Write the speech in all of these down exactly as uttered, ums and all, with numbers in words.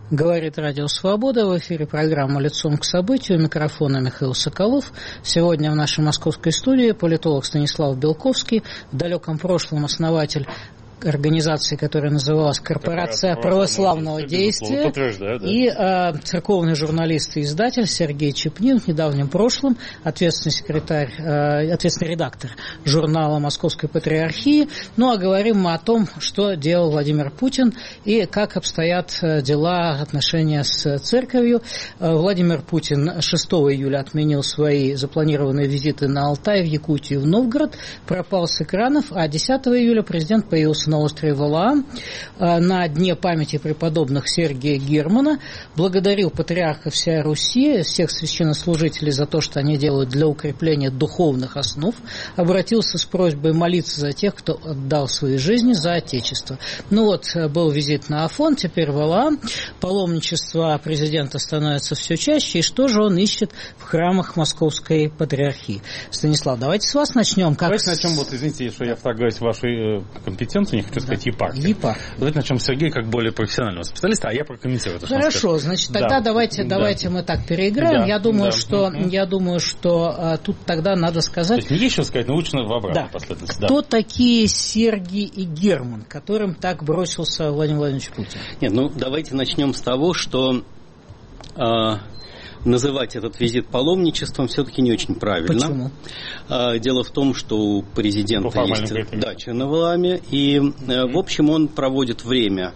Говорит Радио Свобода. В эфире программа «Лицом к событию». У микрофона Михаил Соколов. Сегодня в нашей московской студии политолог Станислав Белковский, в далеком прошлом основатель организации, которая называлась «Корпорация православного действия», да. И э, церковный журналист и издатель Сергей Чепнин, в недавнем прошлом ответственный секретарь, э, ответственный редактор журнала Московской Патриархии. Ну, а говорим мы о том, что делал Владимир Путин и как обстоят дела, отношения с церковью. Владимир Путин шестого июля отменил свои запланированные визиты на Алтай, в Якутию, в Новгород, пропал с экранов, а десятого июля президент появился на острове Валаам на дне памяти преподобных Сергия Германа, благодарил патриарха всей Руси, всех священнослужителей за то, что они делают для укрепления духовных основ, обратился с просьбой молиться за тех, кто отдал свои жизни за Отечество. Ну вот, был визит на Афон, теперь Валаам, паломничество президента становится все чаще, и что же он ищет в храмах Московской Патриархии? Станислав, давайте с вас начнем. Как давайте начнем, вот извините, что я вторгаюсь в вашей компетенции, не хочу сказать, да. епархии. Епархия. Давайте начнем с Сергея как более профессионального специалиста, а я прокомментирую. Хорошо, значит, тогда да. давайте, да. давайте мы так переиграем. Да. Я думаю, да. что, mm-hmm. я думаю, что а, тут тогда надо сказать... То есть не есть что сказать, научно в обратной да. последовательности. Кто да. такие Сергий и Герман, которым так бросился Владимир Владимирович Путин? Нет, ну давайте начнем с того, что... А... называть этот визит паломничеством все-таки не очень правильно. Почему? Дело в том, что у президента есть дача на Валааме, и, в общем, он проводит время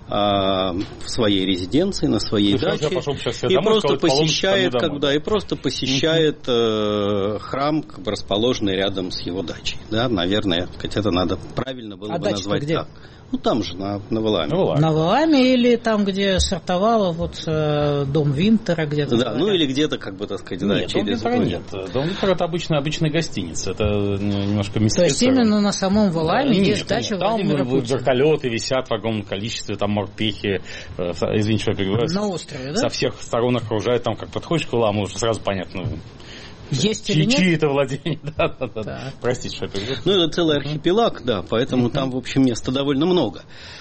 в своей резиденции, на своей даче, и просто посещает, когда, и просто посещает э, храм, как бы, расположенный рядом с его дачей. Да, наверное, хотя это надо правильно было а бы назвать где? так. Ну, там же, на, на Валааме. На Валааме. На Валааме или там, где стартовало вот, э, дом Винтера где-то? Да, ну или где-то, как бы, так сказать, нет, да, через... Дом Винтера нет. Дом Винтера это обычная, обычная гостиница. Это немножко мистифицировано. То есть именно на самом Валааме да, есть нет, дача нет, Владимира там Путина? Вертолеты висят в огромном количестве, там морпехи, э, извините, что я перебиваю. На острове, да? Со всех сторон окружают, там как подходишь к Валааму, уже сразу понятно... Есть Чьи, или нет? Чьи это владение? Да, да, да. Простите, что я перебил. Ну, это целый архипелаг, да, поэтому uh-huh. там, в общем, места довольно много.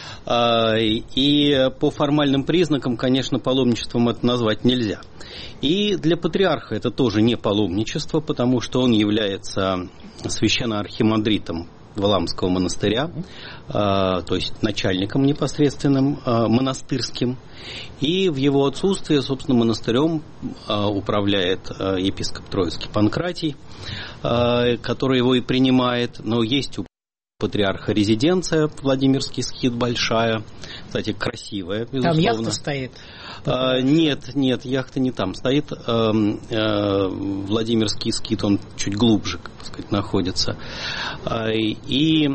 И по формальным признакам, конечно, паломничеством это назвать нельзя. И для патриарха это тоже не паломничество, потому что он является священноархимандритом Валаамского монастыря, то есть начальником непосредственным монастырским. И в его отсутствие, собственно, монастырем управляет епископ Троицкий Панкратий, который его и принимает. Но есть у патриарха резиденция, Владимирский скит большая, кстати, красивая, безусловно. Там яхта стоит? А, нет, нет, яхта не там стоит. А, а, Владимирский скит, он чуть глубже, как сказать, находится. А, и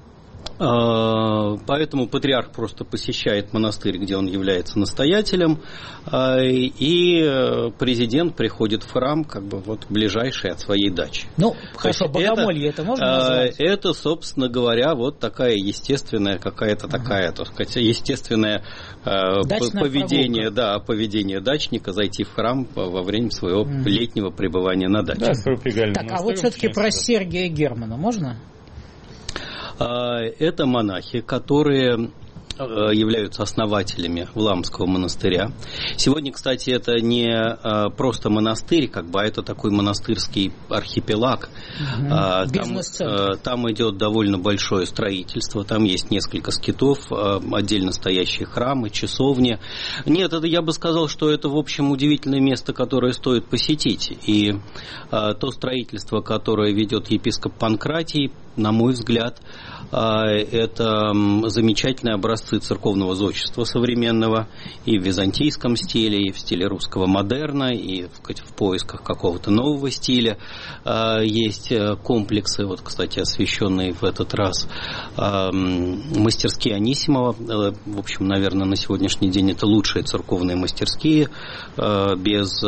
поэтому патриарх просто посещает монастырь, где он является настоятелем, и президент приходит в храм, как бы вот ближайший от своей дачи. Ну, хорошо, богомолье это, это можно назвать? Это, собственно говоря, вот такая естественная какая-то такая, так сказать, естественное Дачная поведение, да, поведение дачника зайти в храм во время своего mm. летнего пребывания на даче. Да, так, а вот все-таки про Сергия Германа можно? Это монахи, которые являются основателями Валаамского монастыря. Сегодня, кстати, это не просто монастырь, как бы, а это такой монастырский архипелаг. Угу. Там, там идет довольно большое строительство, там есть несколько скитов, отдельно стоящие храмы, часовни. Нет, это я бы сказал, что это, в общем, удивительное место, которое стоит посетить. И то строительство, которое ведет епископ Панкратий, на мой взгляд, это замечательные образцы церковного зодчества современного и в византийском стиле, и в стиле русского модерна, и в поисках какого-то нового стиля. Есть комплексы, вот, кстати, освященные в этот раз мастерские Анисимова. В общем, наверное, на сегодняшний день это лучшие церковные мастерские, без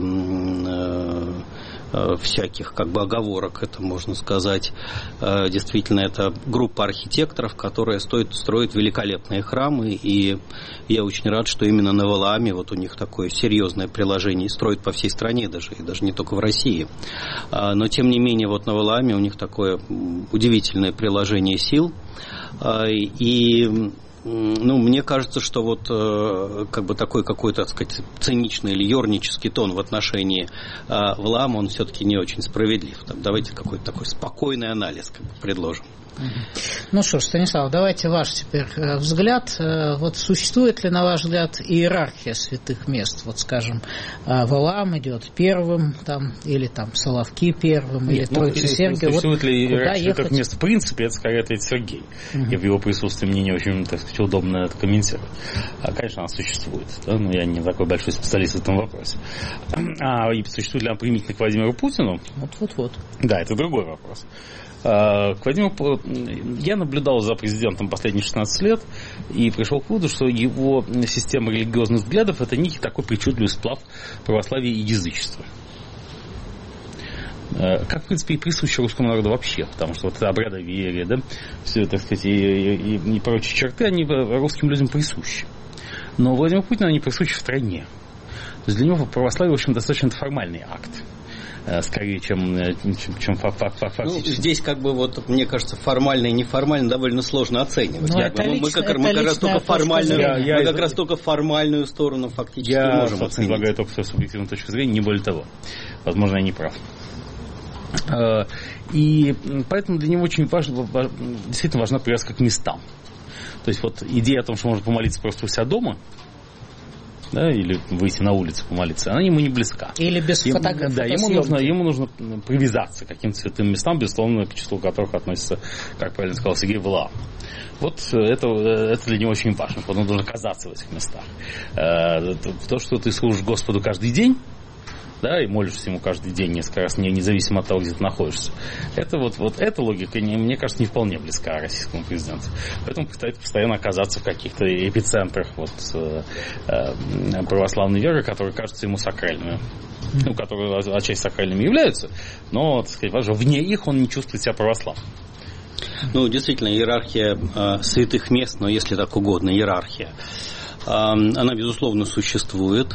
всяких, как бы, оговорок, это можно сказать. Действительно, это группа архитекторов, которая стоит, строит великолепные храмы, и я очень рад, что именно на Валааме вот у них такое серьезное приложение, и строят по всей стране даже, и даже не только в России. Но, тем не менее, вот на Валааме у них такое удивительное приложение сил, и Ну, мне кажется, что вот как бы такой какой-то, так сказать, циничный или ернический тон в отношении Валаама, он все-таки не очень справедлив. Там, давайте какой-то такой спокойный анализ как бы предложим. Ну что ж, Станислав, давайте ваш теперь взгляд. Вот существует ли, на ваш взгляд, иерархия святых мест? Вот, скажем, Валаам идет первым, там, или там Соловки первым, Нет, или Троица ну, Сергия. Существует вот ли иерархия святых ехать? мест? В принципе, это скорее ответ Сергей. Uh-huh. И в его присутствии мне не очень, так сказать, удобно это комментировать. А, конечно, она существует, да? Но я не такой большой специалист в этом вопросе. А и существует ли она применительно к Владимиру Путину? Вот-вот-вот. Да, это другой вопрос. К Владимиру, я наблюдал за президентом последние шестнадцать лет и пришел к выводу, что его система религиозных взглядов – это некий такой причудливый сплав православия и язычества. Как, в принципе, и присуще русскому народу вообще, потому что вот это обрядоверие, да, все, так сказать, и, и, и прочие черты, они русским людям присущи. Но Владимиру Путину они присущи в стране. То есть для него православие, в общем, достаточно формальный акт. Скорее, чем, чем, чем фактически. Ну, здесь, как бы, вот, мне кажется, формально и неформально довольно сложно оценивать. Ну, я, это мы, лично, мы как, это мы как раз только формальную, я, я, мы как раз только формальную сторону фактически я, можем оценить. Я излагаю только свою субъективную точку зрения, не более того. Возможно, я не прав. И поэтому для него очень важно, действительно важна привязка к местам. То есть вот идея о том, что можно помолиться просто у себя дома, да, или выйти на улицу помолиться, она ему не близка. Или без ему, фотографий. Да, ему нужно, ему нужно привязаться к каким-то святым местам, безусловно, к числу которых относится, как правильно сказал Сергей, Валаам. Вот это, это для него очень важно, он должен оказаться в этих местах. То, что ты служишь Господу каждый день, да, и молишься ему каждый день несколько раз, независимо от того, где ты находишься. Это вот, вот эта логика, мне кажется, не вполне близка российскому президенту. Поэтому пытается постоянно оказаться в каких-то эпицентрах вот, э, э, православной веры, которые кажутся ему сакральными. Ну, которые отчасти сакральными являются, но, так сказать, важно, вне их он не чувствует себя православным. Ну, действительно, иерархия э, святых мест, но если так угодно, иерархия. Она, безусловно, существует.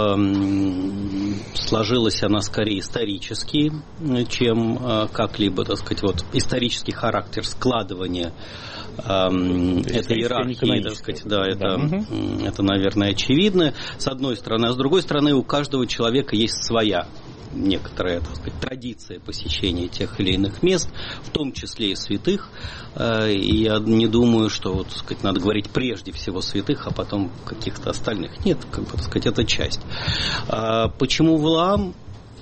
Сложилась она скорее исторически, чем как-либо, так сказать, вот исторический характер складывания этой иерархии, так сказать, да, это, да. это, наверное, очевидно, с одной стороны. А с другой стороны, у каждого человека есть своя некоторая, так сказать, традиция посещения тех или иных мест, в том числе и святых. И я не думаю, что, вот, так сказать, надо говорить прежде всего святых, а потом каких-то остальных. Нет, как бы, так сказать, это часть. Почему Валаам?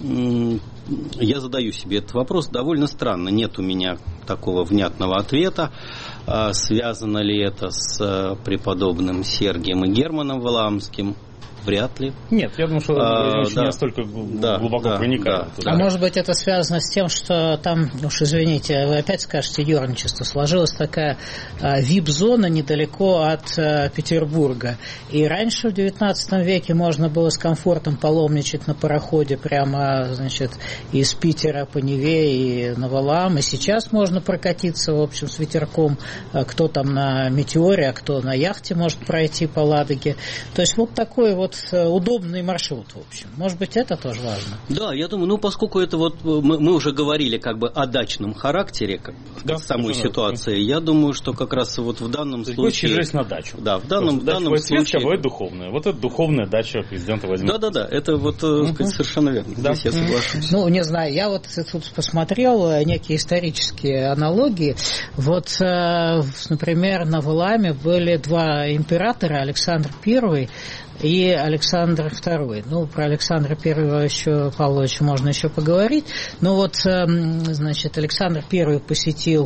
Я задаю себе этот вопрос. Довольно странно. Нет у меня такого внятного ответа. Связано ли это с преподобным Сергием и Германом Валаамским? Вряд ли. Нет, я думаю, что а, да, не настолько да, глубоко да, проникает. Да, а да. может быть, это связано с тем, что там, уж извините, вы опять скажете ерничество, сложилась такая а, вип-зона недалеко от а, Петербурга. И раньше, в девятнадцатом веке, можно было с комфортом паломничать на пароходе прямо, значит, из Питера по Неве и на Валаам. И сейчас можно прокатиться, в общем, с ветерком. Кто там на Метеоре, а кто на яхте может пройти по Ладоге. То есть вот такой вот удобный маршрут, в общем. Может быть, это тоже важно. Да, я думаю, ну, поскольку это вот мы, мы уже говорили как бы о дачном характере как, да, самой ситуации, да. Я думаю, что как раз вот в данном то случае... Есть на дачу. Да, в данном, в данном случае... Бывает духовная. Вот это духовная дача президента Владимира. Да-да-да, это вот, uh-huh. сказать, совершенно верно. Да. Здесь я соглашусь. Ну, не знаю, я вот тут посмотрел некие исторические аналогии. Вот, например, на Валааме были два императора, Александр Первый и Александр Второй. Ну, про Александра Первого еще, Павловича можно еще поговорить. Но вот, значит, Александр Первый посетил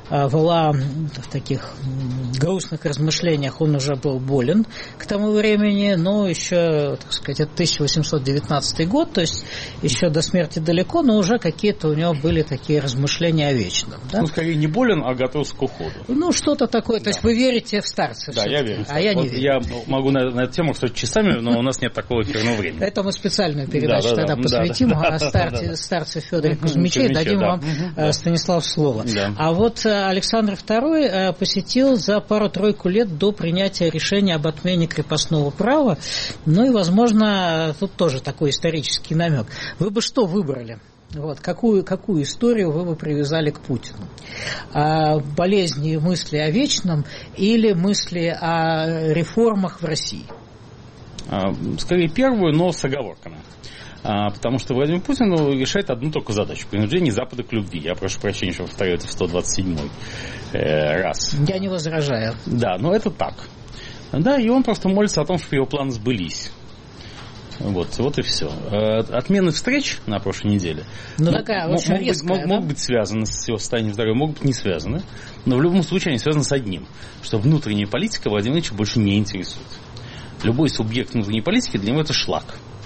Валаам в таких грустных размышлениях. Он уже был болен к тому времени, но еще, так сказать, это тысяча восемьсот девятнадцатый год, то есть еще до смерти далеко, но уже какие-то у него были такие размышления о вечном. Да? Ну, скорее не болен, а готовился к уходу. Ну, что-то такое. То да. есть вы верите в старцев? Да, я верю. А я вот не верю. Я могу на, на эту тему сказать часами, но у нас нет такого эфирного времени. Это мы специальную передачу да, да, тогда да, посвятим да, о старце, да. старце Федоре Кузьмиче и дадим да. вам, да. Станислав, слово. Да. А вот Александр Второй посетил за пару-тройку лет до принятия решения об отмене крепостного права. Ну и, возможно, тут тоже такой исторический намек. Вы бы что выбрали? Вот, какую, какую историю вы бы привязали к Путину? А, болезни и мысли о вечном или мысли о реформах в России? А, скорее первую, но с оговорками. А, потому что Владимир Путин решает одну только задачу – принуждение Запада к любви. Я прошу прощения, что повторяю это в сто двадцать седьмой э, раз. Я не возражаю. Да, но это так. Да, и он просто молится о том, чтобы его планы сбылись. Вот, вот и все. Отмены встреч на прошлой неделе ну, такая м- очень могут, резкая, быть, да? могут быть связаны с его состоянием здоровья, могут быть не связаны. Но в любом случае они связаны с одним, что внутренняя политика Владимира Ильича больше не интересует. Любой субъект внутренней политики для него это шлак.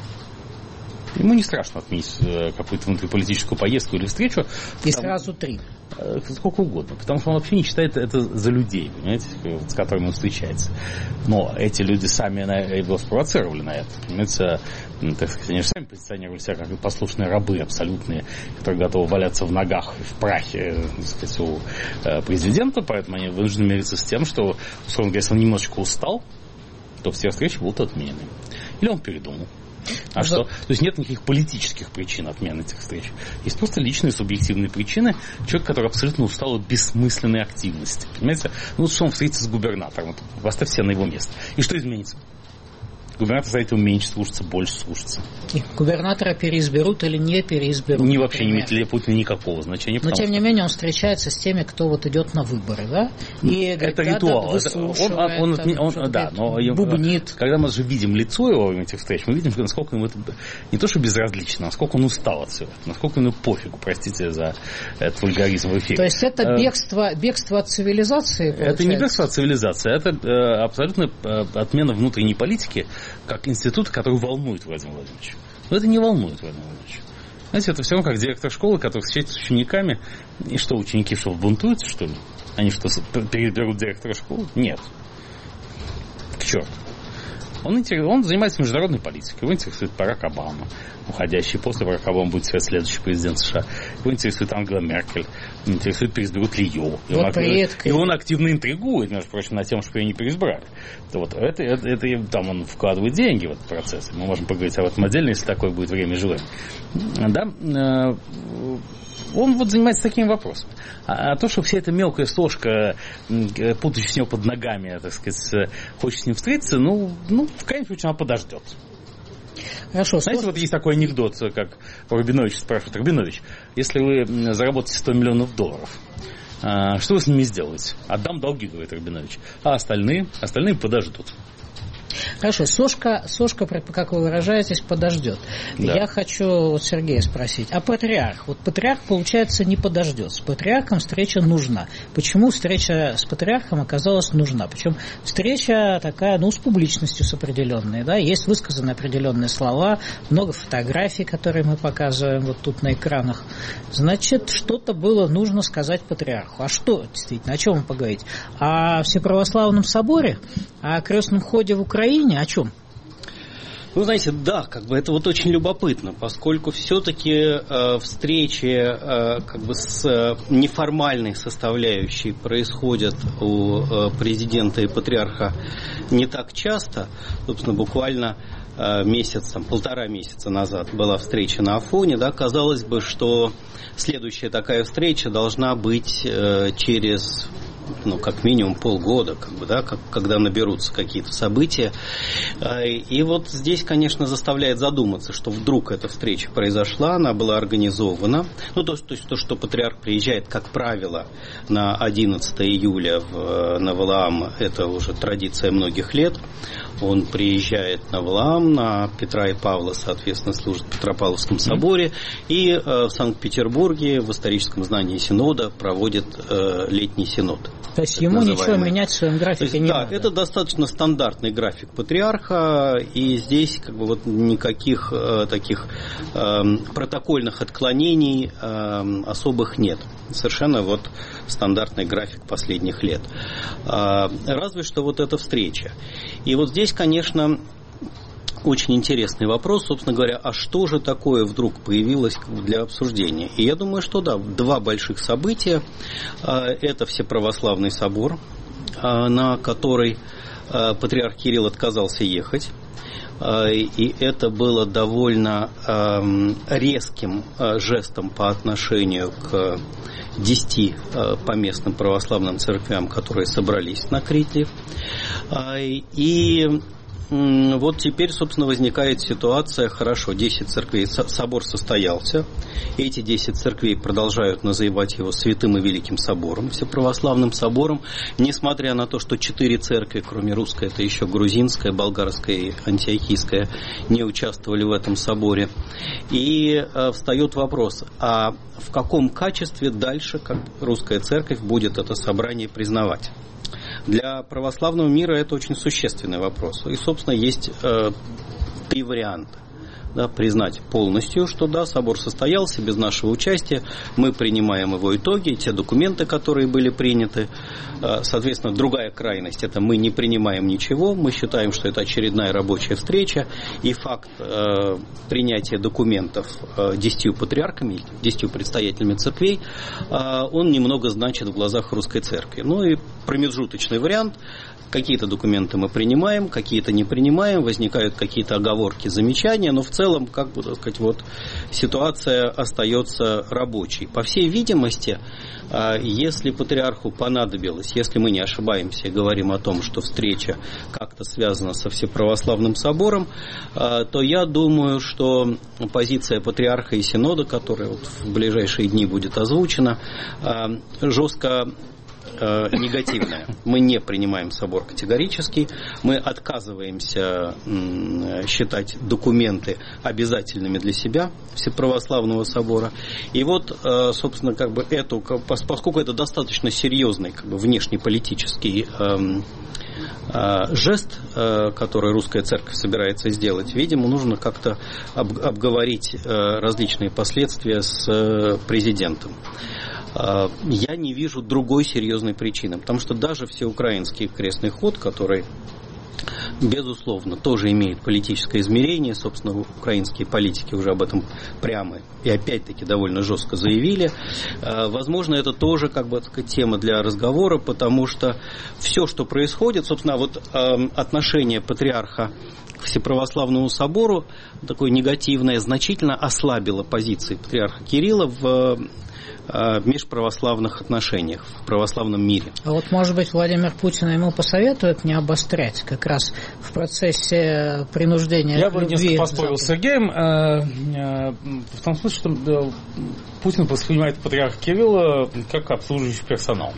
Ему не страшно отменить какую-то внутриполитическую поездку или встречу. И там, сразу три. Сколько угодно. Потому что он вообще не считает это за людей, понимаете, с которыми он встречается. Но эти люди сами его спровоцировали на это. Понимаете, так сказать, они же сами позиционировали себя как послушные рабы абсолютные, которые готовы валяться в ногах и в прахе, так сказать, у президента. Поэтому они вынуждены мириться с тем, что, условно говоря, если он немножечко устал, то все встречи будут отменены. Или он передумал. А что? То есть нет никаких политических причин отмены этих встреч. Есть просто личные субъективные причины. Человек, который абсолютно устал от бессмысленной активности. Понимаете? Ну вот что он встретится с губернатором. Поставь себя на его место. И что изменится? Губернатор за это меньше слушаться, больше слушаться. И губернатора переизберут или не переизберут? Не вообще не имеет для Путина никакого значения. Но тем что... не менее он встречается с теми, кто вот идет на выборы, да? И это говорит, ритуал. Да, он, он, он, он, он, да, но бубнит. Когда мы же видим лицо его во время этих встреч, мы видим, насколько ему это не то, что безразлично, насколько он устал от всего, насколько ему пофигу, простите за этот вульгаризм в эфире. То есть это бегство, бегство от цивилизации, получается? Это не бегство от цивилизации, это э, абсолютно э, отмена внутренней политики как института, который волнует Владимира Владимировича. Но это не волнует Владимира Владимировича. Знаете, это все равно как директор школы, который встречается с учениками. И что, ученики что, бунтуются, что ли? Они что, переберут директора школы? Нет. К черту. Он, он занимается международной политикой. Его интересует Барак Обама, уходящий. После Барака Обама будет следующий президент США. Его интересует Ангела Меркель. Его интересует, переизберут ли ее. И он, активно, и он активно интригует, между прочим, на тему, что ее не переизбрали. Вот, это, это, это, там он вкладывает деньги в этот процесс. Мы можем поговорить об этом отдельно, если такое будет время и желание. Да? Он вот занимается такими вопросами. А, а то, что вся эта мелкая сошка, путающая с него под ногами, так сказать, хочет с ним встретиться, ну, ну в крайнем случае, она подождет. Хорошо. Знаете, вот есть такой анекдот, как Рубинович спрашивает: Рубинович, если вы заработаете сто миллионов долларов, что вы с ними сделаете? Отдам долги, говорит Рубинович. А остальные? Остальные подождут. Хорошо, сошка, сошка, как вы выражаетесь, подождет. Да. Я хочу вот Сергея спросить, а патриарх? Вот патриарх, получается, не подождет. С патриархом встреча нужна. Почему встреча с патриархом оказалась нужна? Причем встреча такая, ну, с публичностью с определенной, да, есть высказаны определенные слова, много фотографий, которые мы показываем вот тут на экранах. Значит, что-то было нужно сказать патриарху. А что, действительно, о чем вы поговорите? О Всеправославном соборе? О крестном ходе в Украине? О чем? Ну, знаете, да, как бы это вот очень любопытно, поскольку все-таки э, встречи э, как бы с э, неформальной составляющей происходят у э, президента и патриарха не так часто. Собственно, буквально э, месяц, там, полтора месяца назад была встреча на Афоне, да, казалось бы, что следующая такая встреча должна быть э, через... ну, как минимум полгода, как бы, да, как, когда наберутся какие-то события. И вот здесь, конечно, заставляет задуматься, что вдруг эта встреча произошла, она была организована. Ну, то, то есть то, что патриарх приезжает, как правило, на одиннадцатое июля в, на Валаам, это уже традиция многих лет. Он приезжает на Валаам, на Петра и Павла, соответственно, служит в Петропавловском соборе, и э, в Санкт-Петербурге в историческом здании Синода проводит э, летний синод. То есть ему ничего менять в своем графике есть, не да, надо? Это достаточно стандартный график патриарха, и здесь как бы вот никаких э, таких э, протокольных отклонений э, особых нет. Совершенно вот стандартный график последних лет. Э, разве что вот эта встреча. И вот здесь, конечно, очень интересный вопрос, собственно говоря, а что же такое вдруг появилось для обсуждения? И я думаю, что да, два больших события. Это Всеправославный собор, на который патриарх Кирилл отказался ехать. И это было довольно резким жестом по отношению к десяти поместным православным церквям, которые собрались на Крите. И вот теперь, собственно, возникает ситуация, хорошо, десять церквей, собор состоялся, эти десять церквей продолжают называть его Святым и Великим Собором, Всеправославным Собором, несмотря на то, что четыре церкви, кроме русской, это еще грузинская, болгарская и антиохийская, не участвовали в этом соборе. И э, встает вопрос, а в каком качестве дальше как русская церковь будет это собрание признавать? Для православного мира это очень существенный вопрос. И, собственно, есть э, три варианта. Да, признать полностью, что да, собор состоялся без нашего участия, мы принимаем его итоги, те документы, которые были приняты. Соответственно, другая крайность – это мы не принимаем ничего, мы считаем, что это очередная рабочая встреча, и факт э, принятия документов э, десятью патриархами, десятью предстоятелями церквей, э, он немного значит в глазах русской церкви. Ну и промежуточный вариант – какие-то документы мы принимаем, какие-то не принимаем, возникают какие-то оговорки, замечания, но в целом, как бы, так сказать, вот ситуация остается рабочей. По всей видимости, если патриарху понадобилось, если мы не ошибаемся и говорим о том, что встреча как-то связана со Всеправославным собором, то я думаю, что позиция патриарха и синода, которая вот в ближайшие дни будет озвучена, жестко негативная. Мы не принимаем собор категорически, мы отказываемся считать документы обязательными для себя Всеправославного собора. И вот, собственно, как бы эту, поскольку это достаточно серьезный, как бы, внешнеполитический жест, который русская церковь собирается сделать, видимо, нужно как-то обговорить различные последствия с президентом. Я не вижу другой серьезной причины, потому что даже всеукраинский крестный ход, который, безусловно, тоже имеет политическое измерение, собственно, украинские политики уже об этом прямо и опять-таки довольно жестко заявили, возможно, это тоже, как бы, такая тема для разговора, потому что все, что происходит, собственно, вот отношение патриарха к Всеправославному собору, такое негативное, значительно ослабило позиции патриарха Кирилла в межправославных отношениях, в православном мире. А вот, может быть, Владимир Путин ему посоветует не обострять как раз в процессе принуждения Я к бы любви. несколько поспорил с Сергеем, в том смысле, что Путин воспринимает патриарха Кирилла как обслуживающий персонал.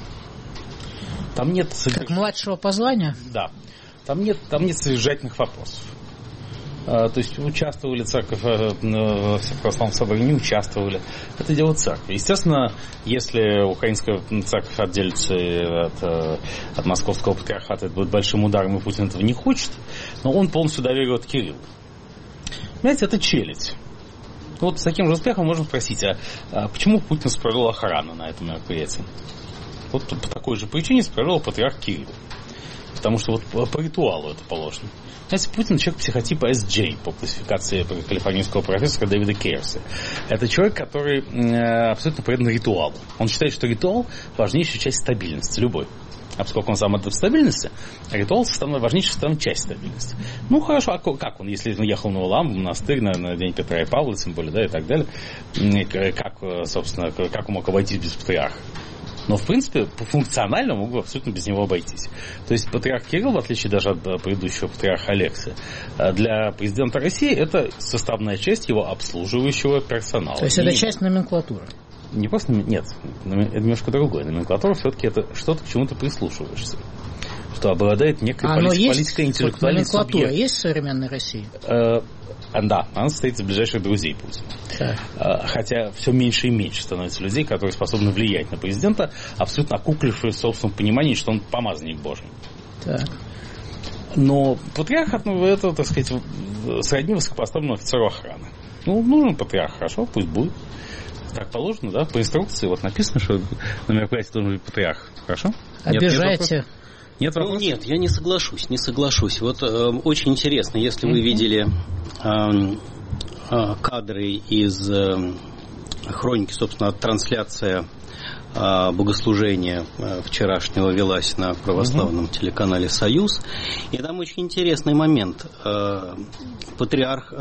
Там нет... Как младшего по званию? Да. Там нет, там нет содержательных вопросов. То есть участвовали церковь в Всеправославном соборе, не участвовали. Это дело церкви. Естественно, если украинская церковь отделится от, от московского патриархата, это будет большим ударом, и Путин этого не хочет, но он полностью доверяет Кириллу. Понимаете, это челядь. Вот с таким же успехом можно спросить, а, а почему Путин справил охрану на этом мероприятии? Вот по такой же причине справил патриарх Кирилл. Потому что вот по ритуалу это положено. Знаете, Путин человек психотипа эс джей по классификации калифорнийского профессора Дэвида Кейрса. Это человек, который э, абсолютно предан ритуалу. Он считает, что ритуал – важнейшая часть стабильности, любой. А поскольку он сам от стабильности, ритуал – важнейшая составная часть стабильности. Ну, хорошо, а как он, если он ехал на Улам, в монастырь, на, на день Петра и Павла, тем более, да, и так далее, как, собственно, как он мог обойтись без патриарха? Но, в принципе, функционально мог бы абсолютно без него обойтись. То есть патриарх Кирилл, в отличие даже от предыдущего патриарха Алексия, для президента России это составная часть его обслуживающего персонала. То есть это часть номенклатуры? Не просто, нет, это немножко другое. Номенклатура все-таки это что-то, к чему ты прислушиваешься. Что обладает некой а полит... политико-интеллектуальной субъектностью. Номенклатура субъект. есть в современной России? Да, она состоит из ближайших друзей Путина. Так. Хотя все меньше и меньше становится людей, которые способны влиять на президента, абсолютно окуклившись в собственном понимании, что он помазанник Божий. Так. Но патриарх, ну, это, так сказать, сродни высокопоставленному офицеру охраны. Ну, нужен патриарх, хорошо, пусть будет. Так положено, да, по инструкции вот написано, что на мероприятии должен быть патриарх. Хорошо? Обижайте. Нет, ну, нет, я не соглашусь, не соглашусь. Вот э, очень интересно, если вы видели э, э, кадры из э, хроники, собственно, трансляция богослужения вчерашнего велась на православном угу. телеканале «Союз». И там очень интересный момент. Патриарх,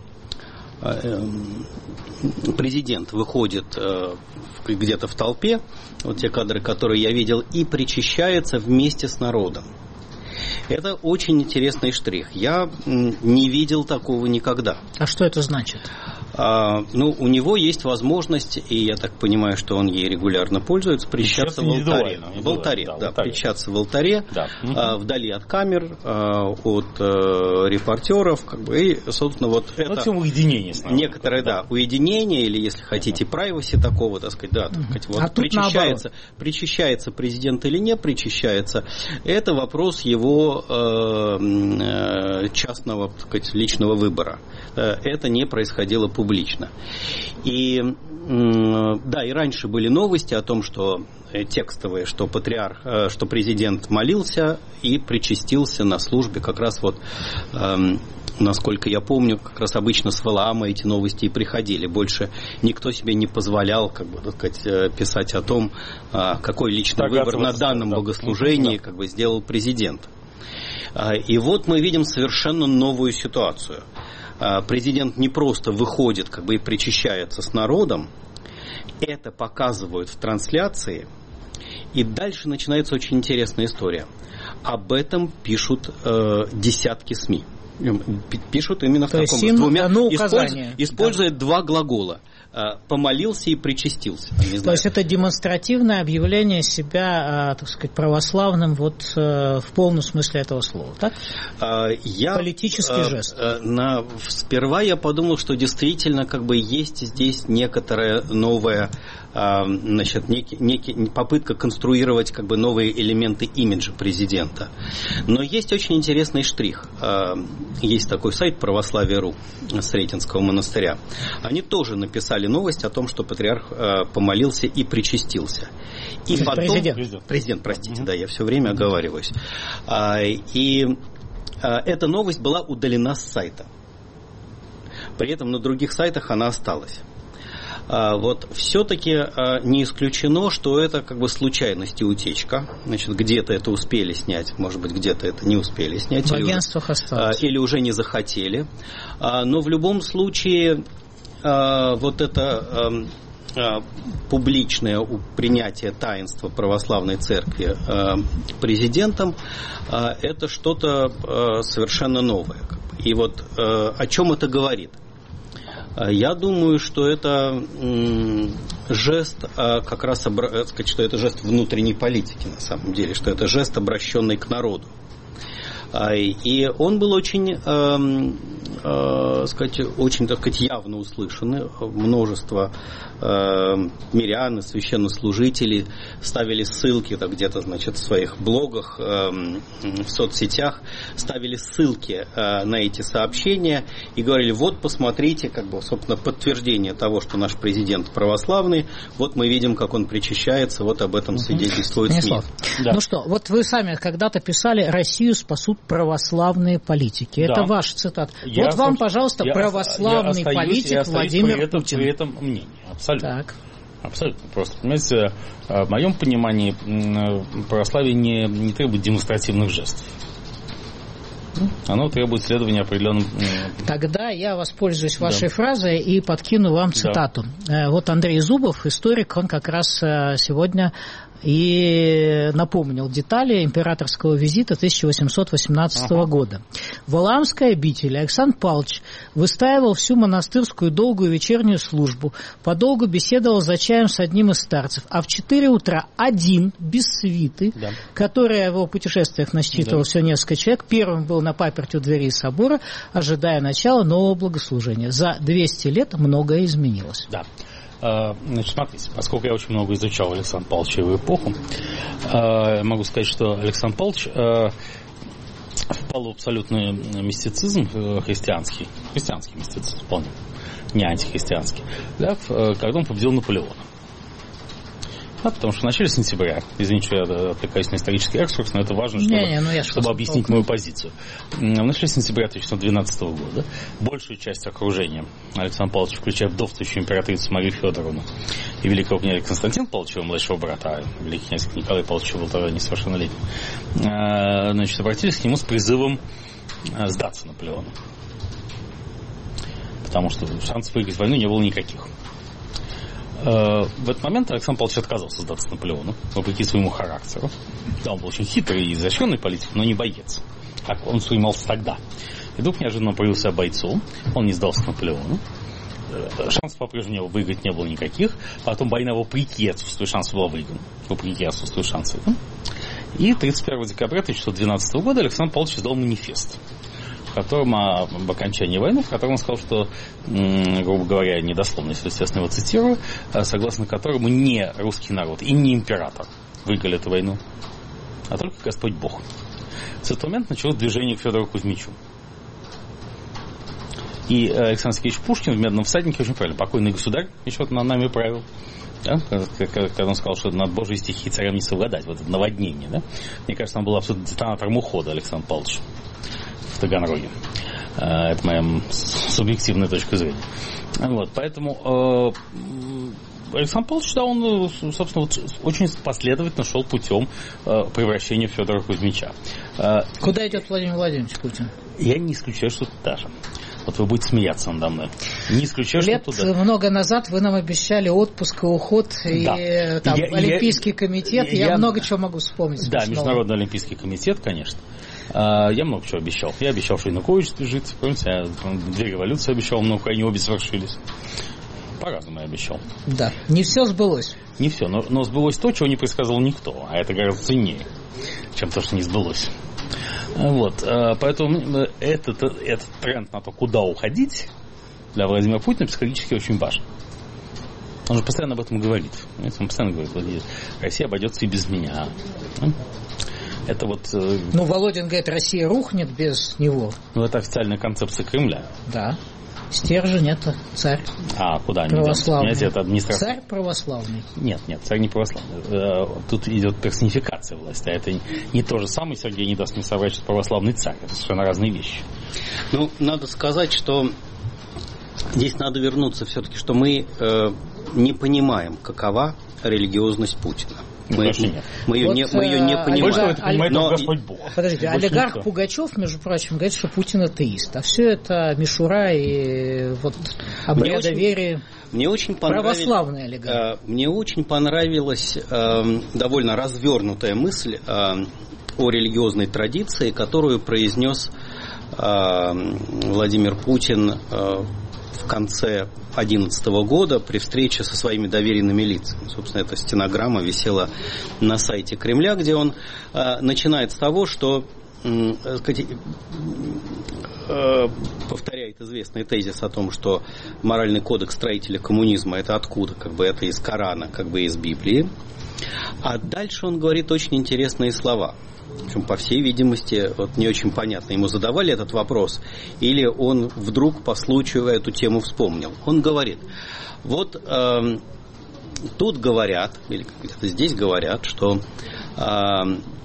президент выходит где-то в толпе, вот те кадры, которые я видел, и причащается вместе с народом. Это очень интересный штрих. Я не видел такого никогда. А что это значит? А, ну, у него есть возможность, и я так понимаю, что он ей регулярно пользуется, причащаться в алтаре. В алтаре, да, да причащаться в алтаре, да. а, вдали от камер, а, от а, репортеров, как бы, и, собственно, вот ну, это... уединение с нами. Некоторое, да, уединение, или, если хотите, privacy такого, так сказать, да, так сказать, вот а причащается, причащается президент или не причащается, это вопрос его э, частного, так сказать, личного выбора. Это не происходило публично. И да, и раньше были новости о том, что текстовые, что патриарх, что президент молился и причастился на службе как раз вот, насколько я помню, как раз обычно с Валаама эти новости и приходили. Больше никто себе не позволял, как бы, так сказать, писать о том, какой личный так выбор на данном да. богослужении да. как бы сделал президент. И вот мы видим совершенно новую ситуацию. Президент не просто выходит как бы, и причащается с народом, это показывают в трансляции, и дальше начинается очень интересная история. Об этом пишут э, десятки СМИ. Пишут именно в То таком... Есть двумя, используя используя да. два глагола. Помолился и причастился. То есть это демонстративное объявление себя, так сказать, православным вот в полном смысле этого слова, так? Я, Политический жест. На, сперва я подумал, что действительно как бы есть здесь некоторая новая, значит, некий, некий, попытка конструировать как бы новые элементы имиджа президента. Но есть очень интересный штрих. Есть такой сайт православие точка ру Сретенского монастыря. Они тоже написали новость о том, что патриарх э, помолился и причастился. И Это потом... Президент. Президент, простите, mm-hmm. да, я все время оговариваюсь. А, и а, эта новость была удалена с сайта. При этом на других сайтах она осталась. А, вот все-таки а, не исключено, что это как бы случайность и утечка. Значит, где-то это успели снять, может быть, где-то это не успели снять. В агентствах или уже, осталось. А, или уже не захотели. А, но в любом случае... вот это э, э, публичное принятие таинства православной церкви э, президентом, э, это что-то э, совершенно новое. И вот э, о чем это говорит? Я думаю, что это э, жест, э, как раз, обра- сказать, что это жест внутренней политики на самом деле, что это жест, обращенный к народу. И он был очень, э, э, сказать, очень, так сказать, явно услышан. Множество э, мирян и священнослужителей ставили ссылки так, где-то, значит, в своих блогах, э, в соцсетях, ставили ссылки э, на эти сообщения и говорили, вот посмотрите, как бы, собственно, подтверждение того, что наш президент православный, вот мы видим, как он причащается, вот об этом свидетельствует СМИ. Да. Ну что, вот вы сами когда-то писали «Россию спасут православные политики». Да. Это ваш цитат. Я вот вам, пожалуйста, я православный я политик я Владимир при этом, Путин. При этом мнение. Абсолютно. Так. Абсолютно просто. Понимаете, в моем понимании православие не, не требует демонстративных жестов. Оно требует следования определенным... Тогда я воспользуюсь вашей да. фразой и подкину вам цитату. Да. Вот Андрей Зубов, историк, он как раз сегодня и напомнил детали императорского визита тысяча восемьсот восемнадцатого ага. года. В Валаамской обители Александр Павлович выстаивал всю монастырскую долгую вечернюю службу, подолгу беседовал за чаем с одним из старцев, а в четыре утра один, без свиты, да. который в его путешествиях насчитывал да. всего несколько человек, первым был на паперти у дверей собора, ожидая начала нового богослужения. За двести лет многое изменилось. Да. Значит, смотрите, поскольку я очень много изучал Александра Павловича и его эпоху, могу сказать, что Александр Павлович впал в абсолютный мистицизм христианский, христианский мистицизм вполне, не антихристианский, да, когда он победил Наполеона. Да, потому что в начале сентября, извините, что я отвлекаюсь на исторический экскурс, но это важно, чтобы, не, не, ну чтобы объяснить мою позицию. В начале сентября тысяча девятьсот двенадцатого года большую часть окружения Александра Павловича, включая вдовствующую императрицу Марию Федоровну и великого князя Константина Павловича, его младшего брата, а великий князь Николай Павлович был тогда несовершеннолетним, значит, обратились к нему с призывом сдаться Наполеону. Потому что шансов выиграть войну не было никаких. В этот момент Александр Павлович отказался сдаться Наполеону, вопреки своему характеру. Да, он был очень хитрый и изощренный политик, но не боец. Как он воспринимался тогда. И вдруг неожиданно появился бойцом, он не сдался Наполеону. Шансов по-прежнему выиграть не было никаких. Потом война вопреки отсутствию шансов была выиграна. Вопреки отсутствию шансов. И тридцать первого декабря тысяча девятьсот двенадцатого года Александр Павлович издал манифест, в котором об окончании войны, в котором он сказал, что, грубо говоря, недословно, если, естественно, его цитирую, согласно которому не русский народ и не император выиграли эту войну, а только Господь Бог. С этого момента началось движение к Федору Кузьмичу. И Александр Сергеевич Пушкин в «Медном всаднике» очень правильно: покойный государь еще над нами правил. Да? Когда он сказал, что над Божьей стихией царям не совладать, вот это наводнение. Да? Мне кажется, он был абсолютно детонатором ухода Александра Павловича в Таганроге. Это моя субъективная точка зрения. Вот, поэтому Александр Павлович, да, он, собственно, вот, очень последовательно шел путем превращения Федора Кузьмича. Куда идет Владимир Владимирович Путин? Я не исключаю, что туда же. Вот вы будете смеяться надо мной. Не исключаю, Лет что туда. Много назад вы нам обещали отпуск и уход, и да. там, я, Олимпийский я, комитет. Я, я много чего могу вспомнить. Да, смешного. Международный Олимпийский комитет, конечно. Я много чего обещал. Я обещал, что Янукович сбежит. Помните, я две революции обещал, на Украине обе свершились. По-разному я обещал. Да, не все сбылось. Не все, но, но сбылось то, чего не предсказал никто. А это гораздо ценнее, чем то, что не сбылось. Вот, поэтому этот, этот тренд на то, куда уходить, для Владимира Путина психологически очень важен. Он же постоянно об этом говорит. Он постоянно говорит: Россия обойдется и без меня. Это вот... Ну, Володин говорит, Россия рухнет без него. Ну, это официальная концепция Кремля. Да. Стержень — это царь. А, куда они православный. идут? Это администрация. Царь православный. Нет, нет, царь не православный. Тут идет персонификация власти. А это не то же самое, Сергей не даст мне соврать, что православный царь. Это совершенно разные вещи. Ну, надо сказать, что здесь надо вернуться все-таки, что мы э, не понимаем, какова религиозность Путина. Мы, мы, ее, вот, не, мы ее не понимаем. Олег... Но... Господь Бог. Подождите, олигарх никто. Пугачев, между прочим, говорит, что Путин атеист. А все это мишура и вот обрядоверие. Мне очень православный олигарх. Мне очень понравилась э, довольно развернутая мысль э, о религиозной традиции, которую произнес э, Владимир Путин э, в конце две тысячи одиннадцатого года при встрече со своими доверенными лицами. Собственно, эта стенограмма висела на сайте Кремля, где он э, начинает с того, что э, сказать, э, повторяет известный тезис о том, что моральный кодекс строителя коммунизма — это откуда? Как бы это из Корана, как бы из Библии. А дальше он говорит очень интересные слова. Причем, по всей видимости, вот не очень понятно, ему задавали этот вопрос, или он вдруг по случаю эту тему вспомнил. Он говорит: вот э, тут говорят, или где-то здесь говорят, что э,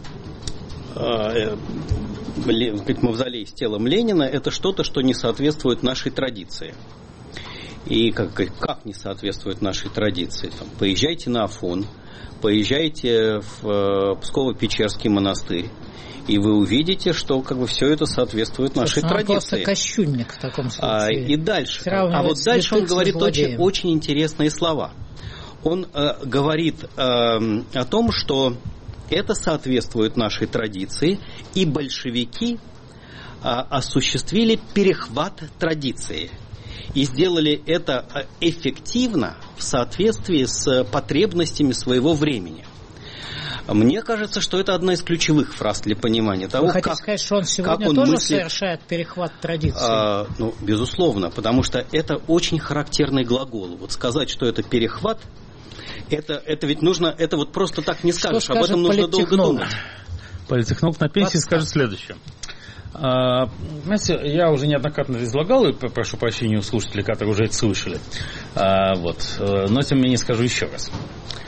э, мавзолей с телом Ленина — это что-то, что не соответствует нашей традиции. И как, как не соответствует нашей традиции? Там, поезжайте на Афон, поезжайте в Псково-Печерский монастырь, и вы увидите, что как бы все это соответствует нашей он традиции. Просто кощунник в таком случае. А, и дальше. А вот дальше он говорит очень, очень интересные слова. Он э, говорит э, о том, что это соответствует нашей традиции, и большевики э, осуществили перехват традиции. И сделали это эффективно в соответствии с потребностями своего времени. Мне кажется, что это одна из ключевых фраз для понимания того, Вы хотите как, сказать, что он сегодня он тоже мыслит, совершает перехват традиции? А, ну, безусловно, потому что это очень характерный глагол. Вот сказать, что это перехват, это, это ведь нужно, это вот просто так не скажешь, что об этом нужно долго думать. Политтехнолог на пенсии скажет следующее. А, знаете, я уже неоднократно излагал, и прошу прощения у слушателей, которые уже это слышали. А, вот. Но тем не менее скажу еще раз.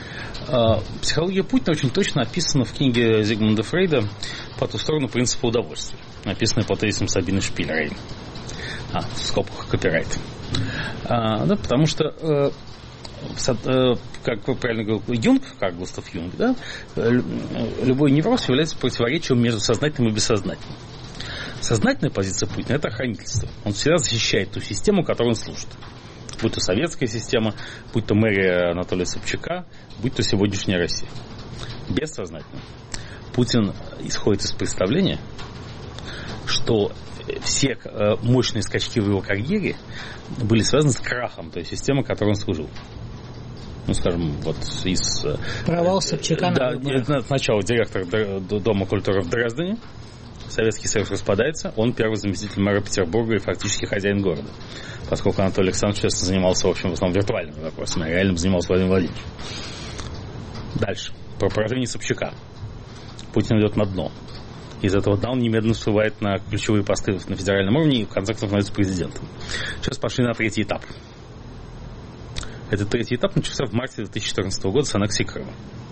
Психология Путина очень точно описана в книге Зигмунда Фрейда «По ту сторону принципа удовольствия», написанной под тезисом Сабины Шпильрейн. А, в скобках копирайт. А, да, потому что, э, э, как правильно говорил Юнг, как Густав Юнг, да, любой невроз является противоречием между сознательным и бессознательным. Сознательная позиция Путина – это охранительство. Он всегда защищает ту систему, которую он служит. Будь то советская система, будь то мэрия Анатолия Собчака, будь то сегодняшняя Россия. Бессознательно. Путин исходит из представления, что все мощные скачки в его карьере были связаны с крахом той системы, которой он служил. Ну, скажем, вот из... Провал Собчака да, на выборах. Сначала директор Дома культуры в Дрездене. Советский Союз распадается, он первый заместитель мэра Петербурга и фактически хозяин города. Поскольку Анатолий Александрович, честно, занимался, в общем, в основном виртуальными вопросами, а реально занимался Владимир Владимирович. Дальше. Про поражение Собчака. Путин идет на дно. Из этого дна он немедленно всплывает на ключевые посты на федеральном уровне и, в конце концов, становится президентом. Сейчас пошли на третий этап. Этот третий этап начался в марте две тысячи четырнадцатого года с аннексии Крыма.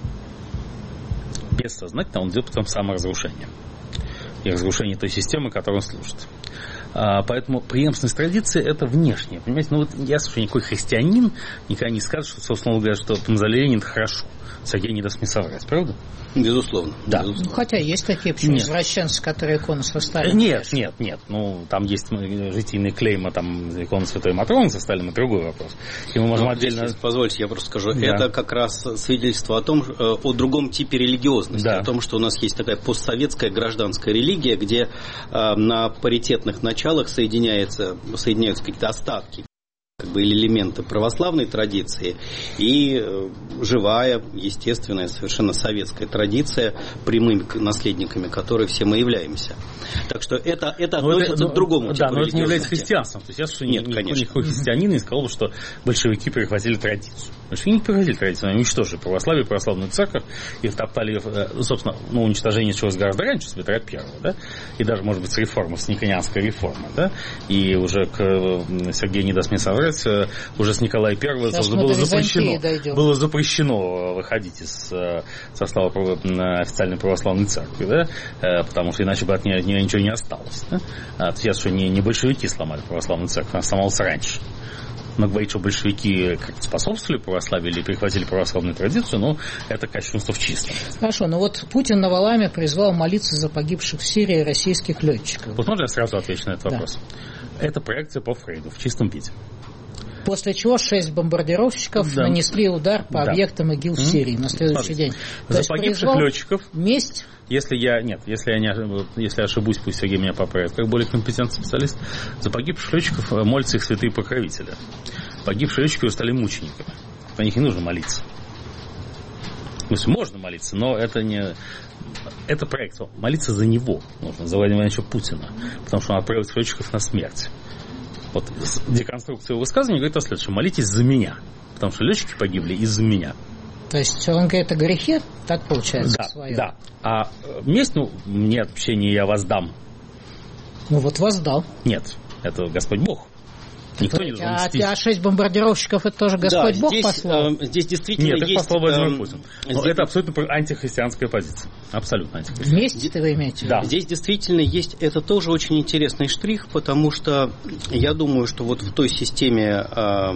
Бессознательно он идет потом саморазрушение. И разрушение той системы, которой он служит. А, поэтому преемственность традиции – это внешнее. Понимаете, ну вот ясно, что никакой христианин никогда не скажет, что, собственно говоря, что Мавзолей Ленина – это хорошо. Сергей не даст мне соврать, правда? Безусловно. Да. Ну, хотя есть такие, почему, извращенцы, которые икону со Сталином. Нет, нет, нет. Ну, там есть житийные клейма, там икона Святой Матроны со Сталином, это другой вопрос. И мы можем ну, отдельно... Здесь, позвольте, я просто скажу. Да. Это как раз свидетельство о том, о другом типе религиозности. Да. О том, что у нас есть такая постсоветская гражданская религия, где э, на паритетных началах соединяются, соединяются какие-то остатки, как бы, элементы православной традиции и э, живая, естественная, совершенно советская традиция, прямыми наследниками которой все мы являемся. Так что это, это относится это, к другому типу да, но это не является христианством. То есть я, что Нет, никакой, никакой христианин не сказал бы, что большевики перехватили традицию. Большевики не перехватили традицию, они уничтожили православие, православную церковь и втоптали, ну, собственно, ну, уничтожение началось гораздо раньше, с Петра Первого, да, и даже, может быть, с реформы, с Никонианской реформы, да, и уже к Сергею не даст мне соврать, уже с Николая Первого было запрещено, было запрещено выходить из состава официальной православной церкви, да, потому что иначе бы от нее, от нее ничего не осталось. Да? А, то есть, что не, не большевики сломали православную церковь, она сломалась раньше. Но говорить, что большевики как-то способствовали православию или перехватили православную традицию, ну, это кощунство в чистом. Хорошо, но вот Путин на Валаме призвал молиться за погибших в Сирии российских летчиков. Вот можно я сразу отвечу на этот да. вопрос? Это проекция по Фрейду в чистом виде. После чего шесть бомбардировщиков да. нанесли удар по да. объектам ИГИЛ в Сирии на следующий Смотрите. день. То за погибших летчиков месть. Если я нет, если я не если я ошибусь, пусть Сергей меня поправит, как более компетентный специалист, за погибших летчиков молятся их святые покровители. Погибшие летчики стали мучениками. На них не нужно молиться. То есть можно молиться, но это не это проект. Молиться за него нужно, за Владимира Владимировича Путина, потому что он отправит летчиков на смерть. Вот деконструкция его высказывания говорит о следующем: молитесь за меня, потому что летчики погибли из-за меня. То есть он говорит о грехе, так получается, да, свое. Да, а месть, ну, мне отпущение я воздам. Ну вот воздал. Нет, это Господь Бог. Никто не должен мстить. А шесть бомбардировщиков это тоже Господь да, Бог здесь, послал? Э, здесь действительно Нет, есть... это послал Владимир э, Путин. Но здесь... это абсолютно антихристианская позиция. Абсолютно антихристианская. Вместе вы имеете? Да. Здесь действительно есть... Это тоже очень интересный штрих, потому что я думаю, что вот в той системе... Э,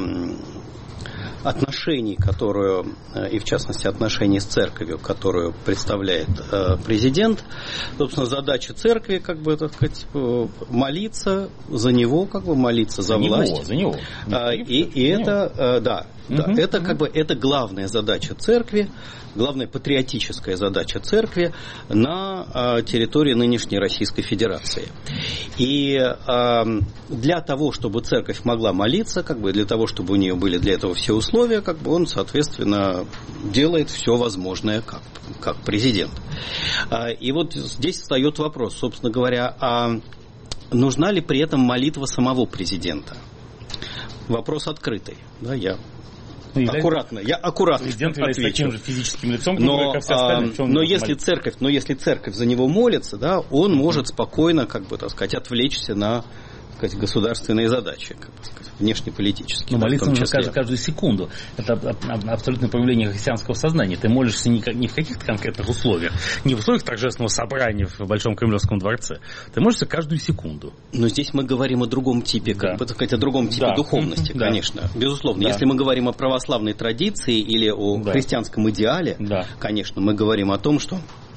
отношений, которую, и в частности отношений с церковью, которую представляет э, президент, собственно, задача церкви, как бы, так сказать, молиться за него, как бы молиться за, за власть. Него, за него. А, и, и это, э, да, угу, да, это угу. как бы это главная задача церкви, главная патриотическая задача церкви на э, территории нынешней Российской Федерации. И э, для того, чтобы церковь могла молиться, как бы для того, чтобы у нее были для этого все условия, как бы он, соответственно, делает все возможное как, как президент. Э, и вот здесь встает вопрос, собственно говоря, а нужна ли при этом молитва самого президента? Вопрос открытый. Да, я Аккуратно, я аккуратно Президент является таким же физическим лицом, но, как все остальные. А, но если церковь, но если церковь за него молится, да, он может спокойно, как бы, так сказать, отвлечься на сказать, государственные задачи, как бы сказать, внешнеполитические. Но да, молиться нужно каждую, каждую секунду. Это абсолютное проявление христианского сознания. Ты молишься не, не в каких-то конкретных условиях, не в условиях торжественного собрания в Большом Кремлевском дворце. Ты молишься каждую секунду. Но здесь мы говорим о другом типе, как да. бы, так сказать, о другом типе да. духовности, да. конечно. Безусловно. Да. Если мы говорим о православной традиции или о да. христианском идеале, да. конечно, мы говорим о том, что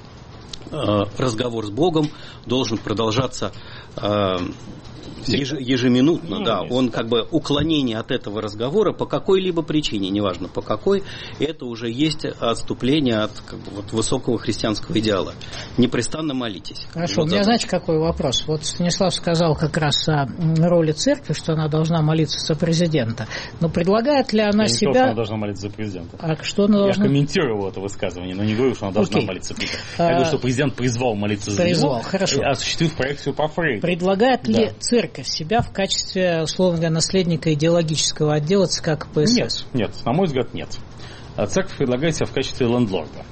э, разговор с Богом должен продолжаться э, Еж, ежеминутно, ну, да, он как бы уклонение от этого разговора по какой-либо причине, неважно по какой, это уже есть отступление от как бы, вот, высокого христианского идеала. Непрестанно молитесь. Хорошо, вот у меня, это. знаете, какой вопрос? Вот Станислав сказал как раз о роли церкви, что она должна молиться за президента. Но предлагает ли она Я себя... не то, что она должна молиться за президента. А что она должна... Я комментировал это высказывание, но не говорю, что она должна Окей. молиться за президента. Я а... говорю, что президент призвал молиться за призвал, него, хорошо. осуществив проекцию по Фрейду. Предлагает да. ли церковь себя в качестве, условно говоря, наследника идеологического отдела ЦК КПСС? Нет, нет, на мой взгляд, нет. Церковь предлагает себя в качестве лендлорда.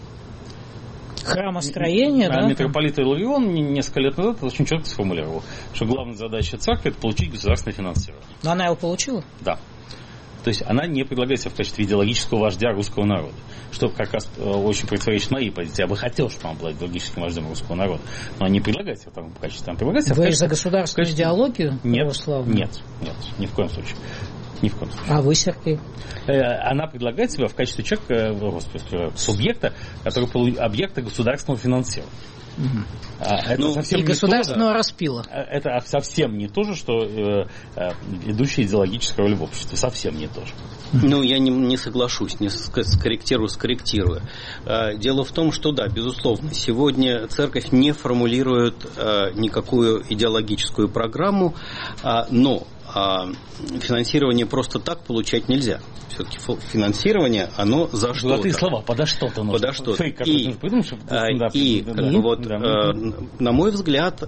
Храмостроение, а да? Митрополит Иларион несколько лет назад очень четко сформулировал, что главная задача церкви – это получить государственное финансирование. Но она его получила? Да. То есть она не предлагает себя в качестве идеологического вождя русского народа, что как раз очень противоречит моей позиции. Я бы хотел, чтобы она была идеологическим вождем русского народа, но она не предлагает себя в таком качестве. Она предлагает себя Вы в качестве... за государственную качестве... идеологию? Нет, нет, нет, ни в коем случае. Ни в коем случае. А вы, Сергей? Она предлагает себя в качестве человека, господи, субъекта, который объекта государственного финансирования. Угу. А, это ну, совсем и государственного не распила. Это совсем не то же, что э, э, ведущая идеологическая роль в обществе. Совсем не то же. Ну, я не, не соглашусь, не скорректирую, скорректирую. Дело в том, что да, безусловно, сегодня церковь не формулирует э, никакую идеологическую программу, э, но а финансирование просто так получать нельзя. Все-таки финансирование, оно за что-то. Золотые слова, подо что-то нужно. Подо что-то. Фейк, и, нужно придумать, чтобы да, и да, да. вот, да. Э, на мой взгляд,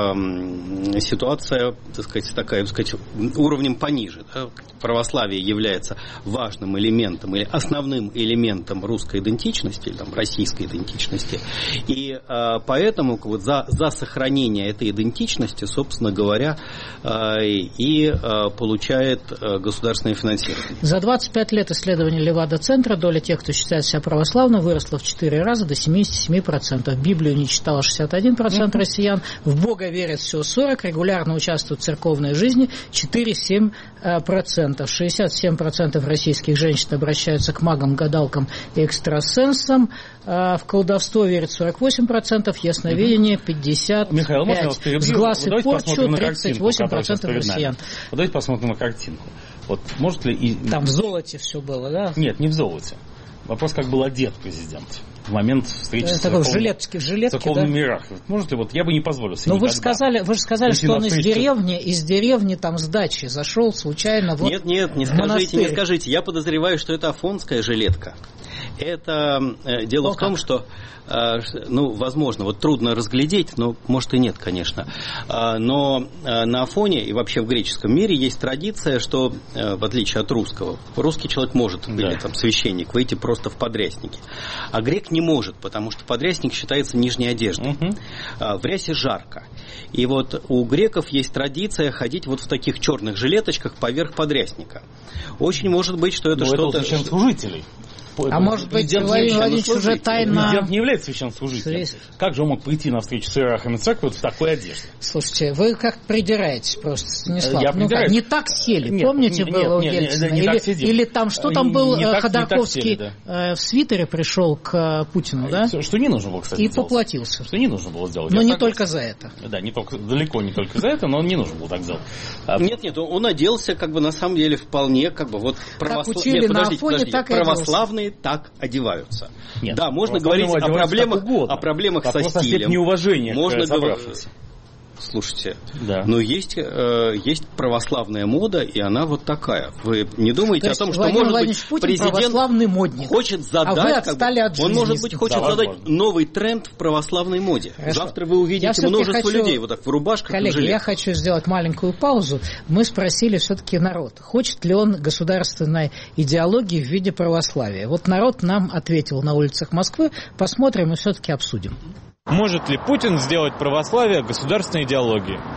э, ситуация, так сказать, такая, так сказать, уровнем пониже. Да? Православие является важным элементом или основным элементом русской идентичности, или там, российской идентичности. И э, поэтому вот, за, за сохранение этой идентичности, собственно говоря, э, и получает государственное финансирование. За двадцать пять лет исследования Левада-центра доля тех, кто считает себя православным, выросла в четыре раза до семьдесят семь процентов. Библию не читало шестьдесят один процент mm-hmm. россиян, в Бога верят всего сорок процентов, регулярно участвуют в церковной жизни четыре целых семь десятых процента. шестьдесят семь процентов российских женщин обращаются к магам, гадалкам и экстрасенсам. В колдовство верят сорок восемь процентов, ясновидение пятьдесят пять процентов. Михаил, с глаз и порчу тридцать восемь процентов россиян. Вот давайте посмотрим на картинку. Вот может ли и... Там в золоте все было, да? Нет, не в золоте. Вопрос, как был одет президент в момент встречи с церковными, в жилетке, в жилетке, церковными да? иерархами. Может ли, вот я бы не позволил себе. Но вы же сказали, вы же сказали, что он из деревни, из деревни там с дачи зашел случайно. Вот нет, нет, не скажите, монастырь. не скажите. Я подозреваю, что это афонская жилетка. Это э, дело О, в том, как? что, э, ну, возможно, вот трудно разглядеть, но может и нет, конечно. Э, но э, на Афоне и вообще в греческом мире есть традиция, что, э, в отличие от русского, русский человек может, да. или там священник, выйти просто в подряснике. А грек не может, потому что подрясник считается нижней одеждой. Угу. Э, в рясе жарко. И вот у греков есть традиция ходить вот в таких черных жилеточках поверх подрясника. Очень может быть, что это но что-то... Это священнослужителей. А может быть, Владимир Владимирович уже тайно... Президент не является священнослужителем. Как же он мог прийти на встречу с иерархами церкви вот в такой одежде? Слушайте, вы как придираетесь просто, Станислав. Я ну как, не так сели. Нет, Помните, нет, было нет, у Ельцина? Нет, не или, так или там, что там был, не Ходорковский так, сели, да. в свитере пришел к Путину, да? Что не нужно было, кстати, И сделать. поплатился. Что не нужно было сделать. Но Я не согласен. только за это. Да, не только, далеко не только за это, но не нужно было так сделать. А... Нет, нет, он оделся, как бы, на самом деле, вполне, как бы, вот... Православ... Как учили нет, на Афоне, так и православные так одеваются. Нет, да, можно говорить о проблемах, о проблемах со стилем. Неуважение можно к собравшимся. Слушайте, да. но есть, э, есть православная мода, и она вот такая. Вы не думаете то о том, что, Владимир может быть, Путин президент модник. хочет задать, а вы отстали как бы, от жизни. он, может быть, хочет да, задать возможно. новый тренд в православной моде. Хорошо. Завтра вы увидите множество хочу... людей вот так в рубашках. Коллеги, я хочу сделать маленькую паузу. Мы спросили все-таки народ, хочет ли он государственной идеологии в виде православия. Вот народ нам ответил на улицах Москвы. Посмотрим и все-таки обсудим. Может ли Путин сделать православие государственной идеологией?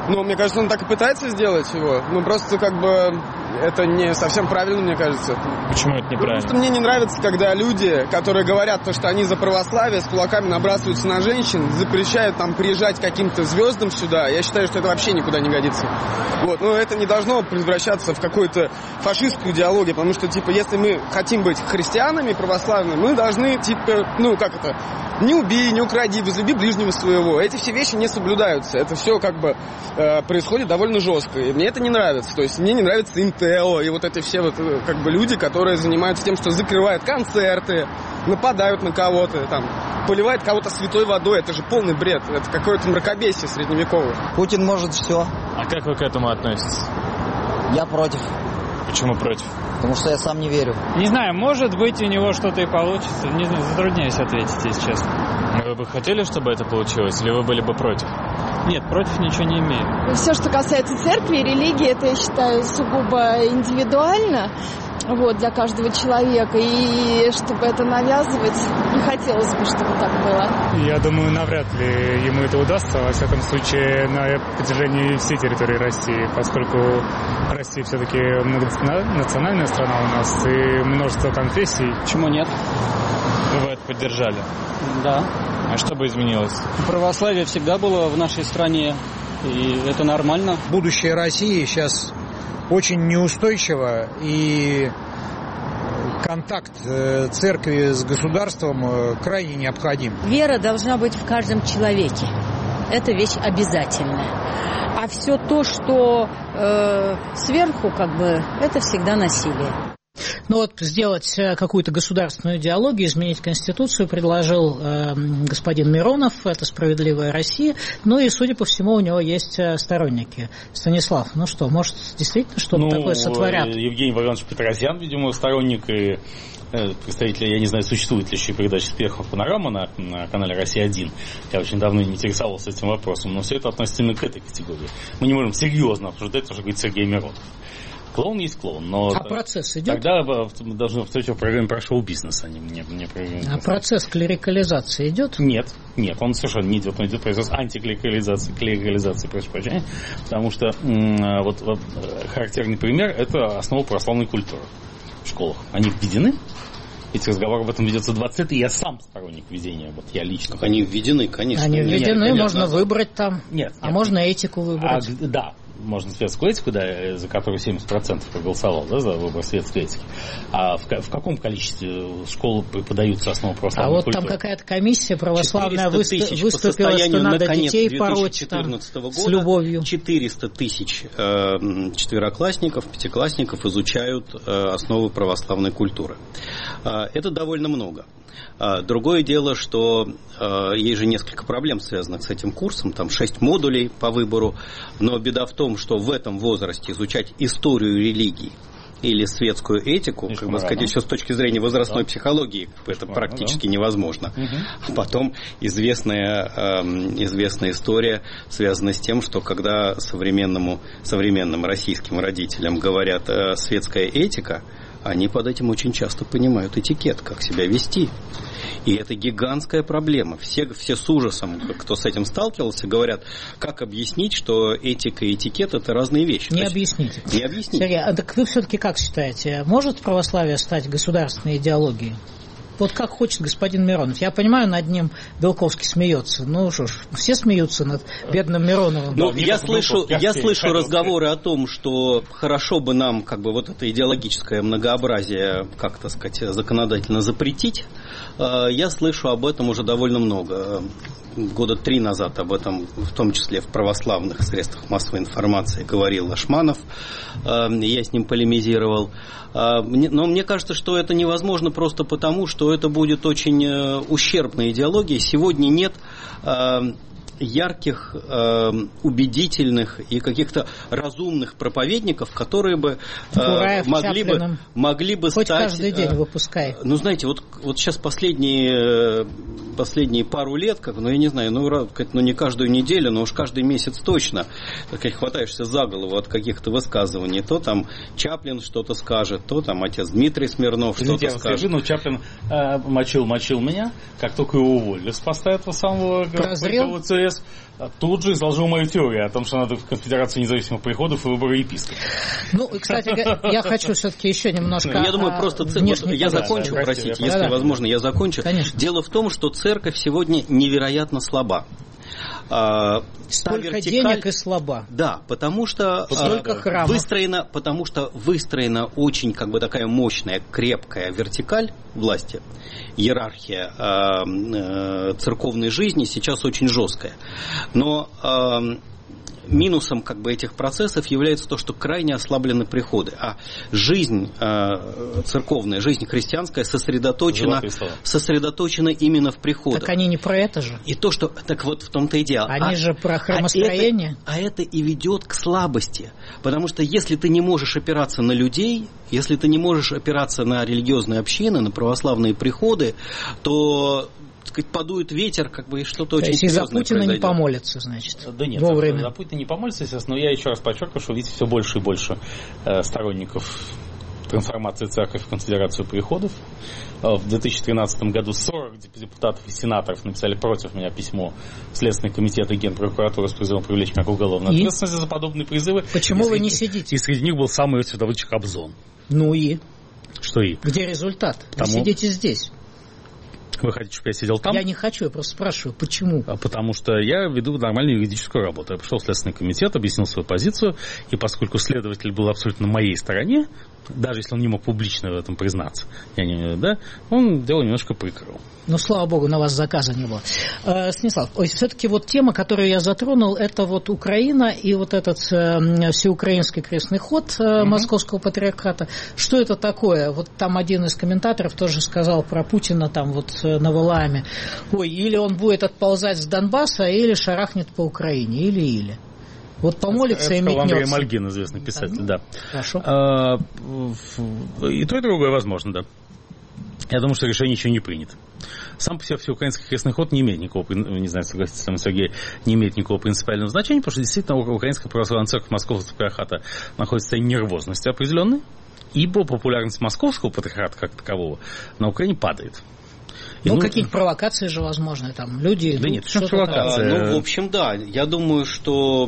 Ну, мне кажется, он так и пытается сделать его. Ну, просто как бы это не совсем правильно, мне кажется. Почему это неправильно? Потому что мне не нравится, когда люди, которые говорят, то, что они за православие, с кулаками набрасываются на женщин, запрещают там приезжать каким-то звездам сюда. Я считаю, что это вообще никуда не годится. Вот. Но это не должно превращаться в какую-то фашистскую идеологию, потому что, типа, если мы хотим быть христианами православными, мы должны, типа, ну, как это, не убей, не укради, возлюби ближнего своего. Эти все вещи не соблюдаются. Это все, как бы, э, происходит довольно жестко. И мне это не нравится. То есть мне не нравится Интео и вот эти все вот, как бы, люди, которые занимаются тем, что закрывают концерты, нападают на кого-то, там, поливают кого-то святой водой. Это же полный бред. Это какое-то мракобесие средневековое. Путин может все. А как вы к этому относитесь? Я против. Почему против? Потому что я сам не верю. Не знаю, может быть, у него что-то и получится. Не знаю, затрудняюсь ответить, если честно. Вы бы хотели, чтобы это получилось, или вы были бы против? Нет, против ничего не имею. Все, что касается церкви и религии, это, я считаю, сугубо индивидуально, вот, для каждого человека. И чтобы это навязывать, не хотелось бы, чтобы так было. Я думаю, навряд ли ему это удастся, во всяком случае, на протяжении всей территории России, поскольку Россия все-таки многонациональная страна у нас и множество конфессий. Почему нет? Вы бы это поддержали? Да. А что бы изменилось? Православие всегда было в нашей стране, и это нормально. Будущее России сейчас очень неустойчиво, и контакт церкви с государством крайне необходим. Вера должна быть в каждом человеке. Это вещь обязательная. А все то, что э, сверху, как бы, это всегда насилие. Ну вот сделать какую-то государственную идеологию, изменить Конституцию предложил э, господин Миронов, это «Справедливая Россия», ну и, судя по всему, у него есть сторонники. Станислав, ну что, может, действительно что-то ну, такое сотворят? Евгений Ваганович Петросян, видимо, сторонник и представители, я не знаю, существует ли еще передача «Сверху панорама» на, на канале «Россия один». Я очень давно не интересовался этим вопросом, но все это относится именно к этой категории. Мы не можем серьезно обсуждать то, что говорит Сергей Миронов. Клоун есть клоун, но... А процесс идет? Тогда мы должны встретить в программе про шоу-бизнес, а не, не, не про... А процесс клерикализации идет? Нет, нет, он совершенно не идет, он идет процесс антиклерикализации, клерикализации, прошу прощения, потому что м- вот, вот характерный пример – это основа православной культуры в школах. Они введены, ведь разговор об этом ведется двадцать лет, и я сам сторонник введения, вот я лично. Они введены, конечно. Они введены, нет, можно конечно. выбрать там, нет, а нет, можно нет. этику выбрать. А, да. Можно светскую этику, да, за которую семьдесят процентов проголосовал, да, за выбор светской этики. А в, в каком количестве школы преподаются основы православной культуры? А вот там какая-то комиссия православная выступила, выступила, что надо детей пороть там, с любовью. четыреста тысяч э, четвероклассников, пятиклассников изучают э, основы православной культуры. Э, это довольно много. Другое дело, что э, есть же несколько проблем, связанных с этим курсом. Там шесть модулей по выбору. Но беда в том, что в этом возрасте изучать историю религии или светскую этику, как бы сказать, еще с точки зрения возрастной да. психологии, это рано, практически да. невозможно. Угу. А потом известная, э, известная история связана с тем, что когда современному, современным российским родителям говорят э, светская этика, они под этим очень часто понимают этикет, как себя вести. И это гигантская проблема. Все, все с ужасом, кто с этим сталкивался, говорят, как объяснить, что этика и этикет – это разные вещи. Не объясните. Не объясните. Сергей, а так вы все-таки как считаете, может православие стать государственной идеологией? Вот как хочет господин Миронов. Я понимаю, над ним Белковский смеется. Ну что ж, все смеются над бедным Мироновым. Ну, я слышу, я слышу разговоры о том, что хорошо бы нам как бы вот это идеологическое многообразие, как так сказать, законодательно запретить. Я слышу об этом уже довольно много. Года три назад об этом, в том числе в православных средствах массовой информации, говорил Лашманов. Я с ним полемизировал. Но мне кажется, что это невозможно просто потому, что это будет очень ущербной идеологией. Сегодня нет ярких, убедительных и каких-то разумных проповедников, которые бы Бураев, могли бы, могли бы хоть стать... каждый день выпускай. Ну, знаете, вот, вот сейчас последние последние пару лет, как, ну, я не знаю, ну, ну, не каждую неделю, но уж каждый месяц точно, так, хватаешься за голову от каких-то высказываний. То там Чаплин что-то скажет, то там отец Дмитрий Смирнов что-то скажет. Скажи, ну, Чаплин э, мочил, мочил меня, как только его уволили с поста этого самого ЦС, тут же изложил мою теорию о том, что надо в Конфедерацию независимых приходов и выборы епископов. Ну, кстати, я хочу все-таки еще немножко... Я думаю, просто церковь... Я закончу, простите, если возможно, я закончу. Дело в том, что церковь сегодня невероятно слаба. А, Столько вертикаль... денег и слаба. Да, потому что Столько храмов. выстроена, потому что выстроена очень как бы такая мощная, крепкая вертикаль власти. Иерархия э, э, церковной жизни сейчас очень жесткая. Но э, минусом как бы этих процессов является то, что крайне ослаблены приходы, а жизнь э, церковная, жизнь христианская сосредоточена, сосредоточена именно в приходах. Так они не про это же. И то, что так вот в том-то и дело. Они а, же про храмостроение. А это, а это и ведет к слабости, потому что если ты не можешь опираться на людей, если ты не можешь опираться на религиозные общины, на православные приходы, то сказать, подует ветер, как бы, и что-то очень серьезное произойдет. За Путина не помолится, значит, да нет, вовремя. За Путина не помолится, естественно, но я еще раз подчеркиваю, что видите все больше и больше э, сторонников трансформации церкви в конфедерацию приходов. В две тысячи тринадцатом году сорок депутатов и сенаторов написали против меня письмо в Следственный комитет и Генпрокуратуры с призывом привлечь меня к уголовной ответственности за подобные призывы. Почему и вы среди, не сидите? И среди них был сам Иосиф Давыдович Кобзон. Ну и? Что и? Где результат? Тому... Вы сидите здесь. Вы хотите, чтобы я сидел там? Я не хочу, я просто спрашиваю, почему? А потому что я веду нормальную юридическую работу. Я пришел в Следственный комитет, объяснил свою позицию, и поскольку следователь был абсолютно на моей стороне, даже если он не мог публично в этом признаться, я не, да, он дело немножко прикрыл. Ну, слава богу, на вас заказа не было. Э, Станислав, ой, все-таки вот тема, которую я затронул, это вот Украина и вот этот э, всеукраинский крестный ход э, mm-hmm. Московского патриархата. Что это такое? Вот там один из комментаторов тоже сказал про Путина там вот э, на Валааме. Ой, или он будет отползать с Донбасса, или шарахнет по Украине, или-или. Вот помолится это, и это метнется. Андрей Мальгин, известный писатель, да. Хорошо. А, и то, и другое возможно, да. Я думаю, что решение еще не принято. Сам по себе всеукраинский крестный ход не имеет никакого, не знаю, согласится ли Сергей, не имеет никакого принципиального значения, потому что действительно Украинская православная церковь Московского патриархата находится в состоянии нервозности определенной, ибо популярность Московского патриархата как такового на Украине падает. Ну, ну, какие-то провокации же возможны, там люди... Да нет, что провокация? А, ну, в общем, да, я думаю, что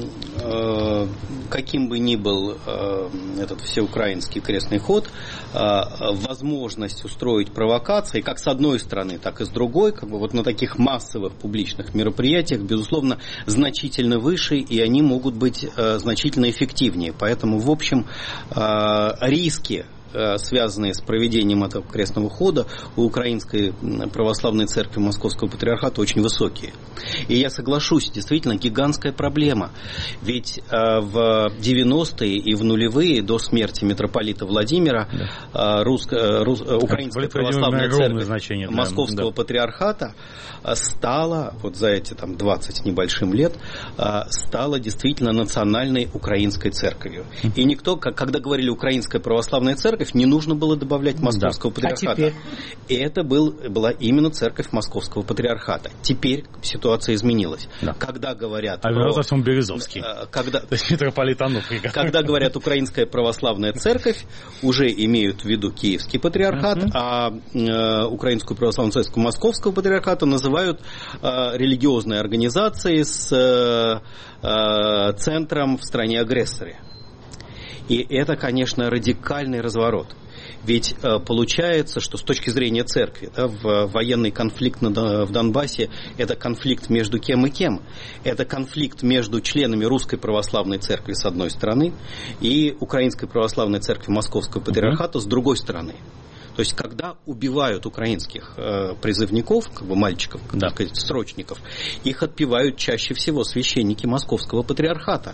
э, каким бы ни был э, этот всеукраинский крестный ход, э, возможность устроить провокации, как с одной стороны, так и с другой, как бы вот на таких массовых публичных мероприятиях, безусловно, значительно выше, и они могут быть э, значительно эффективнее. Поэтому, в общем, э, риски, связанные с проведением этого крестного хода, у Украинской православной церкви Московского патриархата очень высокие. И я соглашусь, действительно, гигантская проблема. Ведь в девяностые и в нулевые, до смерти митрополита Владимира, да. русско, рус, Украинская православная церковь значение, да, Московского да. патриархата стала, вот за эти там, двадцать с небольшим лет, стала действительно национальной украинской церковью. И никто, когда говорили «Украинская православная церковь», не нужно было добавлять Московского да. патриархата. А теперь? И это был, была именно церковь Московского патриархата. Теперь ситуация изменилась. Да. Когда говорят... А про... во всем Березовский. Когда... То есть митрополит Ануфрий. Когда говорят «Украинская православная церковь», уже имеют в виду Киевский патриархат, uh-huh. а э, Украинскую православную церковь Московского патриархата называют э, религиозной организацией с э, э, центром в стране-агрессоре. И это, конечно, радикальный разворот. Ведь э, получается, что с точки зрения церкви, да, в военный конфликт на, в Донбассе, это конфликт между кем и кем. Это конфликт между членами Русской Православной Церкви с одной стороны и Украинской Православной Церкви Московского Патриархата с другой стороны. То есть, когда убивают украинских э, призывников, как бы мальчиков, так сказать, срочников, их отпевают чаще всего священники Московского Патриархата.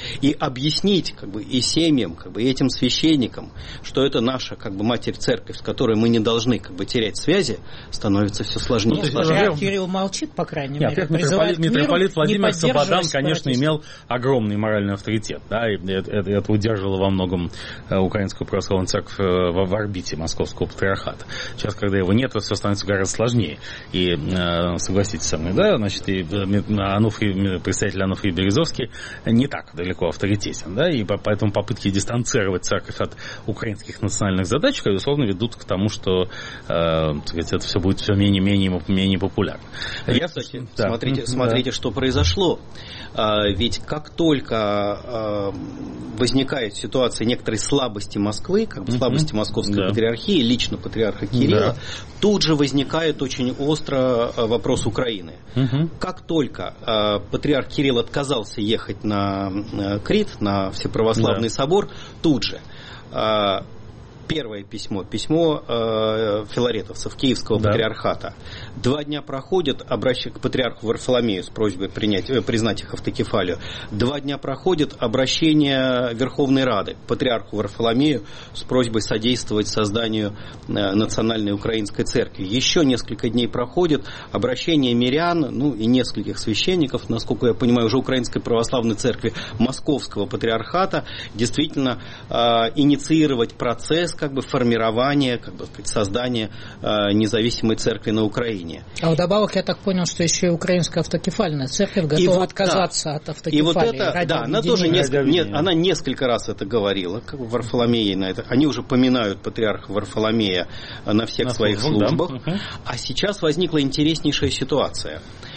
И объяснить как бы, и семьям, как бы, и этим священникам, что это наша как бы, Матерь Церковь, с которой мы не должны как бы, терять связи, становится все сложнее. Ну, сложнее. Кирилл молчит, по крайней Нет, мере. Митрополит, митрополит Владимир Слободан, конечно, имел огромный моральный авторитет. Да, и это, это, это удерживало во многом Украинскую православную церковь в, в орбите Московского патриархата. Сейчас, когда его нет, все становится гораздо сложнее. И согласитесь со мной, да, значит, и Ануфрий, представитель Ануфрий Березовский не так далеко авторитетен, да, и поэтому попытки дистанцировать церковь от украинских национальных задач, безусловно, ведут к тому, что э, сказать, это все будет все менее-менее менее популярно. Я, кстати, да. смотрите, смотрите да. что произошло. А, ведь как только а, возникает ситуация некоторой слабости Москвы, как бы слабости Московской да. патриархии, лично патриарха Кирилла, да. тут же возникает очень остро вопрос Украины. Угу. Как только а, патриарх Кирилл отказался ехать на а, Крит, на Всеправославный да. собор, тут же а, первое письмо, письмо э, филаретовцев Киевского да. патриархата. Два дня проходит, обращение к патриарху Варфоломею с просьбой принять, э, признать их автокефалию. Два дня проходит обращение Верховной Рады к патриарху Варфоломею с просьбой содействовать созданию э, национальной украинской церкви. Еще несколько дней проходит обращение мирян, ну и нескольких священников, насколько я понимаю, уже Украинской православной церкви Московского патриархата, действительно э, инициировать процесс как бы формирование, как бы сказать, создание э, независимой церкви на Украине. А вдобавок, я так понял, что еще и Украинская автокефальная церковь готова вот, отказаться да. от автокефалии. И вот это, да, она тоже несколько, не, она несколько раз это говорила, как Варфоломей на это. Они уже поминают патриарха Варфоломея на всех на своих службах. службах. Да. А сейчас возникла интереснейшая ситуация.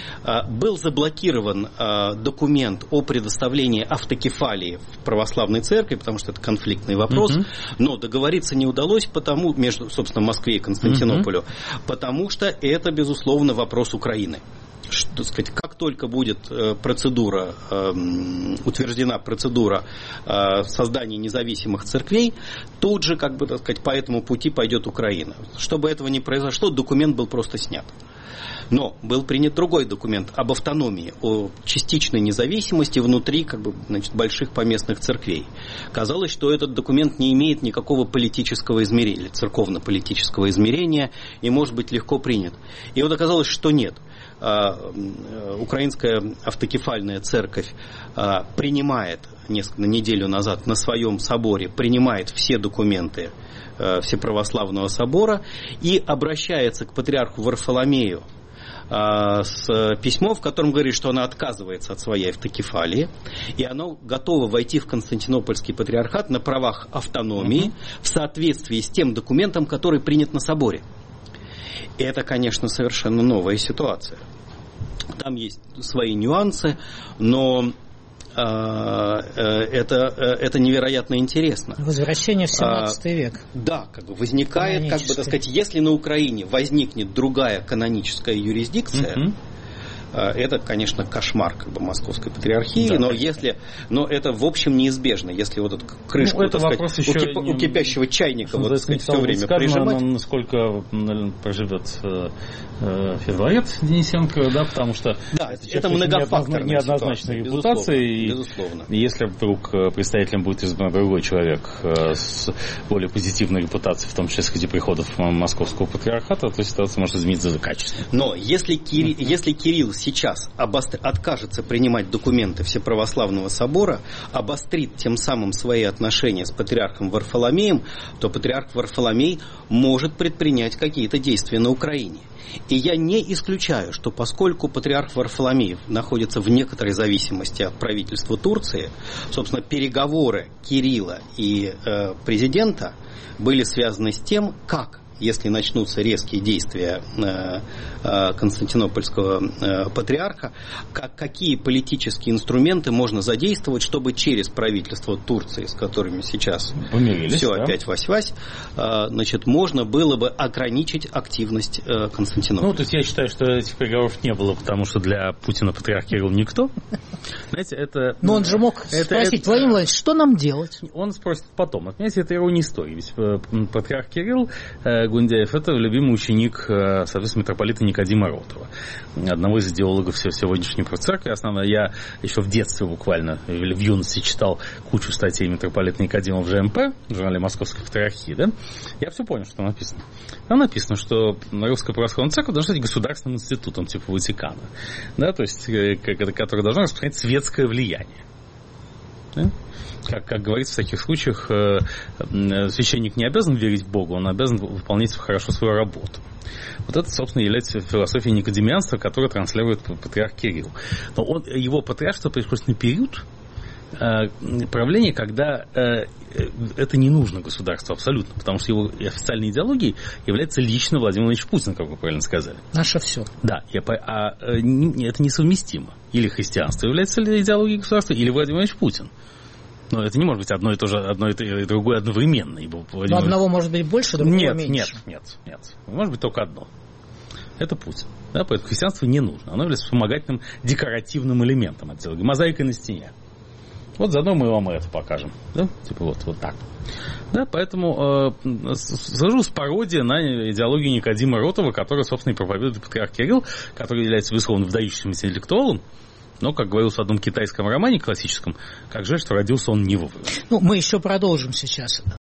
Был заблокирован документ о предоставлении автокефалии в православной церкви, потому что это конфликтный вопрос, uh-huh. но договориться не удалось потому, между, собственно, Москвой и Константинополем, uh-huh. потому что это, безусловно, вопрос Украины. Что, сказать, как только будет э, процедура, э, утверждена процедура э, создания независимых церквей, тут же, как бы, так сказать, по этому пути пойдет Украина. Чтобы этого не произошло, документ был просто снят. Но был принят другой документ об автономии, о частичной независимости внутри как бы, значит, больших поместных церквей. Казалось, что этот документ не имеет никакого политического измерения, церковно-политического измерения и может быть легко принят. И вот оказалось, что нет. Украинская автокефальная церковь принимает несколько неделю назад на своем соборе, принимает все документы Всеправославного собора и обращается к патриарху Варфоломею с письмом, в котором говорит, что она отказывается от своей автокефалии, и она готова войти в Константинопольский патриархат на правах автономии uh-huh. в соответствии с тем документом, который принят на соборе. И это, конечно, совершенно новая ситуация. Там есть свои нюансы, но э, это, это невероятно интересно. Возвращение в семнадцатый а, век. Да, как бы возникает, как бы, так сказать, если на Украине возникнет другая каноническая юрисдикция, uh-huh. это, конечно, кошмар как бы, Московской патриархии, да, но, если, но это, в общем, неизбежно. Если вот эту крышку ну, так сказать, у, кип, не, у кипящего чайника вот, так сказать, все время сказано, прижимать. Насколько проживет э, Федорет Денисенко, да, потому что да, это, это многофакторная неоднозначная репутация. И безусловно. Если вдруг представителем будет избран другой человек с более позитивной репутацией, в том числе среди приходов Московского патриархата, то ситуация может измениться качественно. Но если, Кири, mm-hmm. если Кирилл сейчас обостр... откажется принимать документы Всеправославного собора, обострит тем самым свои отношения с патриархом Варфоломеем, то патриарх Варфоломей может предпринять какие-то действия на Украине. И я не исключаю, что поскольку патриарх Варфоломей находится в некоторой зависимости от правительства Турции, собственно, переговоры Кирилла и э, президента были связаны с тем, как, если начнутся резкие действия э, э, константинопольского э, патриарха, как, какие политические инструменты можно задействовать, чтобы через правительство Турции, с которыми сейчас Умились, все да? опять вась-вась, э, значит, можно было бы ограничить активность э, Константинополя. Ну, то есть я считаю, что этих переговоров не было, потому что для Путина патриарх Кирилл никто. Знаете, это... Но он же мог это, спросить, это, Владимир Владимирович, что нам делать? Он спросит потом. Понимаете, это ирония истории. Ведь патриарх Кирилл Гундяев, это любимый ученик, соответственно, митрополита Никодима Ротова, одного из идеологов сегодняшней церкви. Основное, я еще в детстве буквально, или в юности читал кучу статей митрополита Никодима в ЖМП, в журнале Московской патриархии, да? Я все понял, что там написано. Там написано, что Русская православная церковь должна быть государственным институтом типа Ватикана, да, то есть, который должен распространять светское влияние. Да? Как, как говорится, в таких случаях э, священник не обязан верить в Бога, он обязан выполнять хорошо свою работу. Вот это, собственно, является философией никодемианства, которую транслирует патриарх Кирилл. Но он, его патриаршество происходит на период э, правления, когда э, это не нужно государству абсолютно, потому что его официальной идеологией является лично Владимир Владимирович Путин, как вы правильно сказали. Наше все. Да, я, а, а не, это несовместимо. Или христианство является идеологией государства, или Владимир Владимирович Путин. Но это не может быть одно и то же, одно и другое одновременно. Ибо Владимир... одного может быть больше, другого нет, меньше. Нет, нет, нет. Может быть только одно. Это Путин. Да, поэтому христианство не нужно. Оно является вспомогательным декоративным элементом от идеологии. Мозаикой на стене. Вот заодно мы вам это покажем. Да? Типа вот, вот так. Да, поэтому э, сложилась пародия на идеологию Никодима Ротова, которая, собственно, и проповедует патриарх Кирилл, который является, безусловно, выдающимся интеллектуалом. Но, как говорилось в одном китайском романе классическом, как жаль, что родился он не вовремя. Ну, мы еще продолжим сейчас.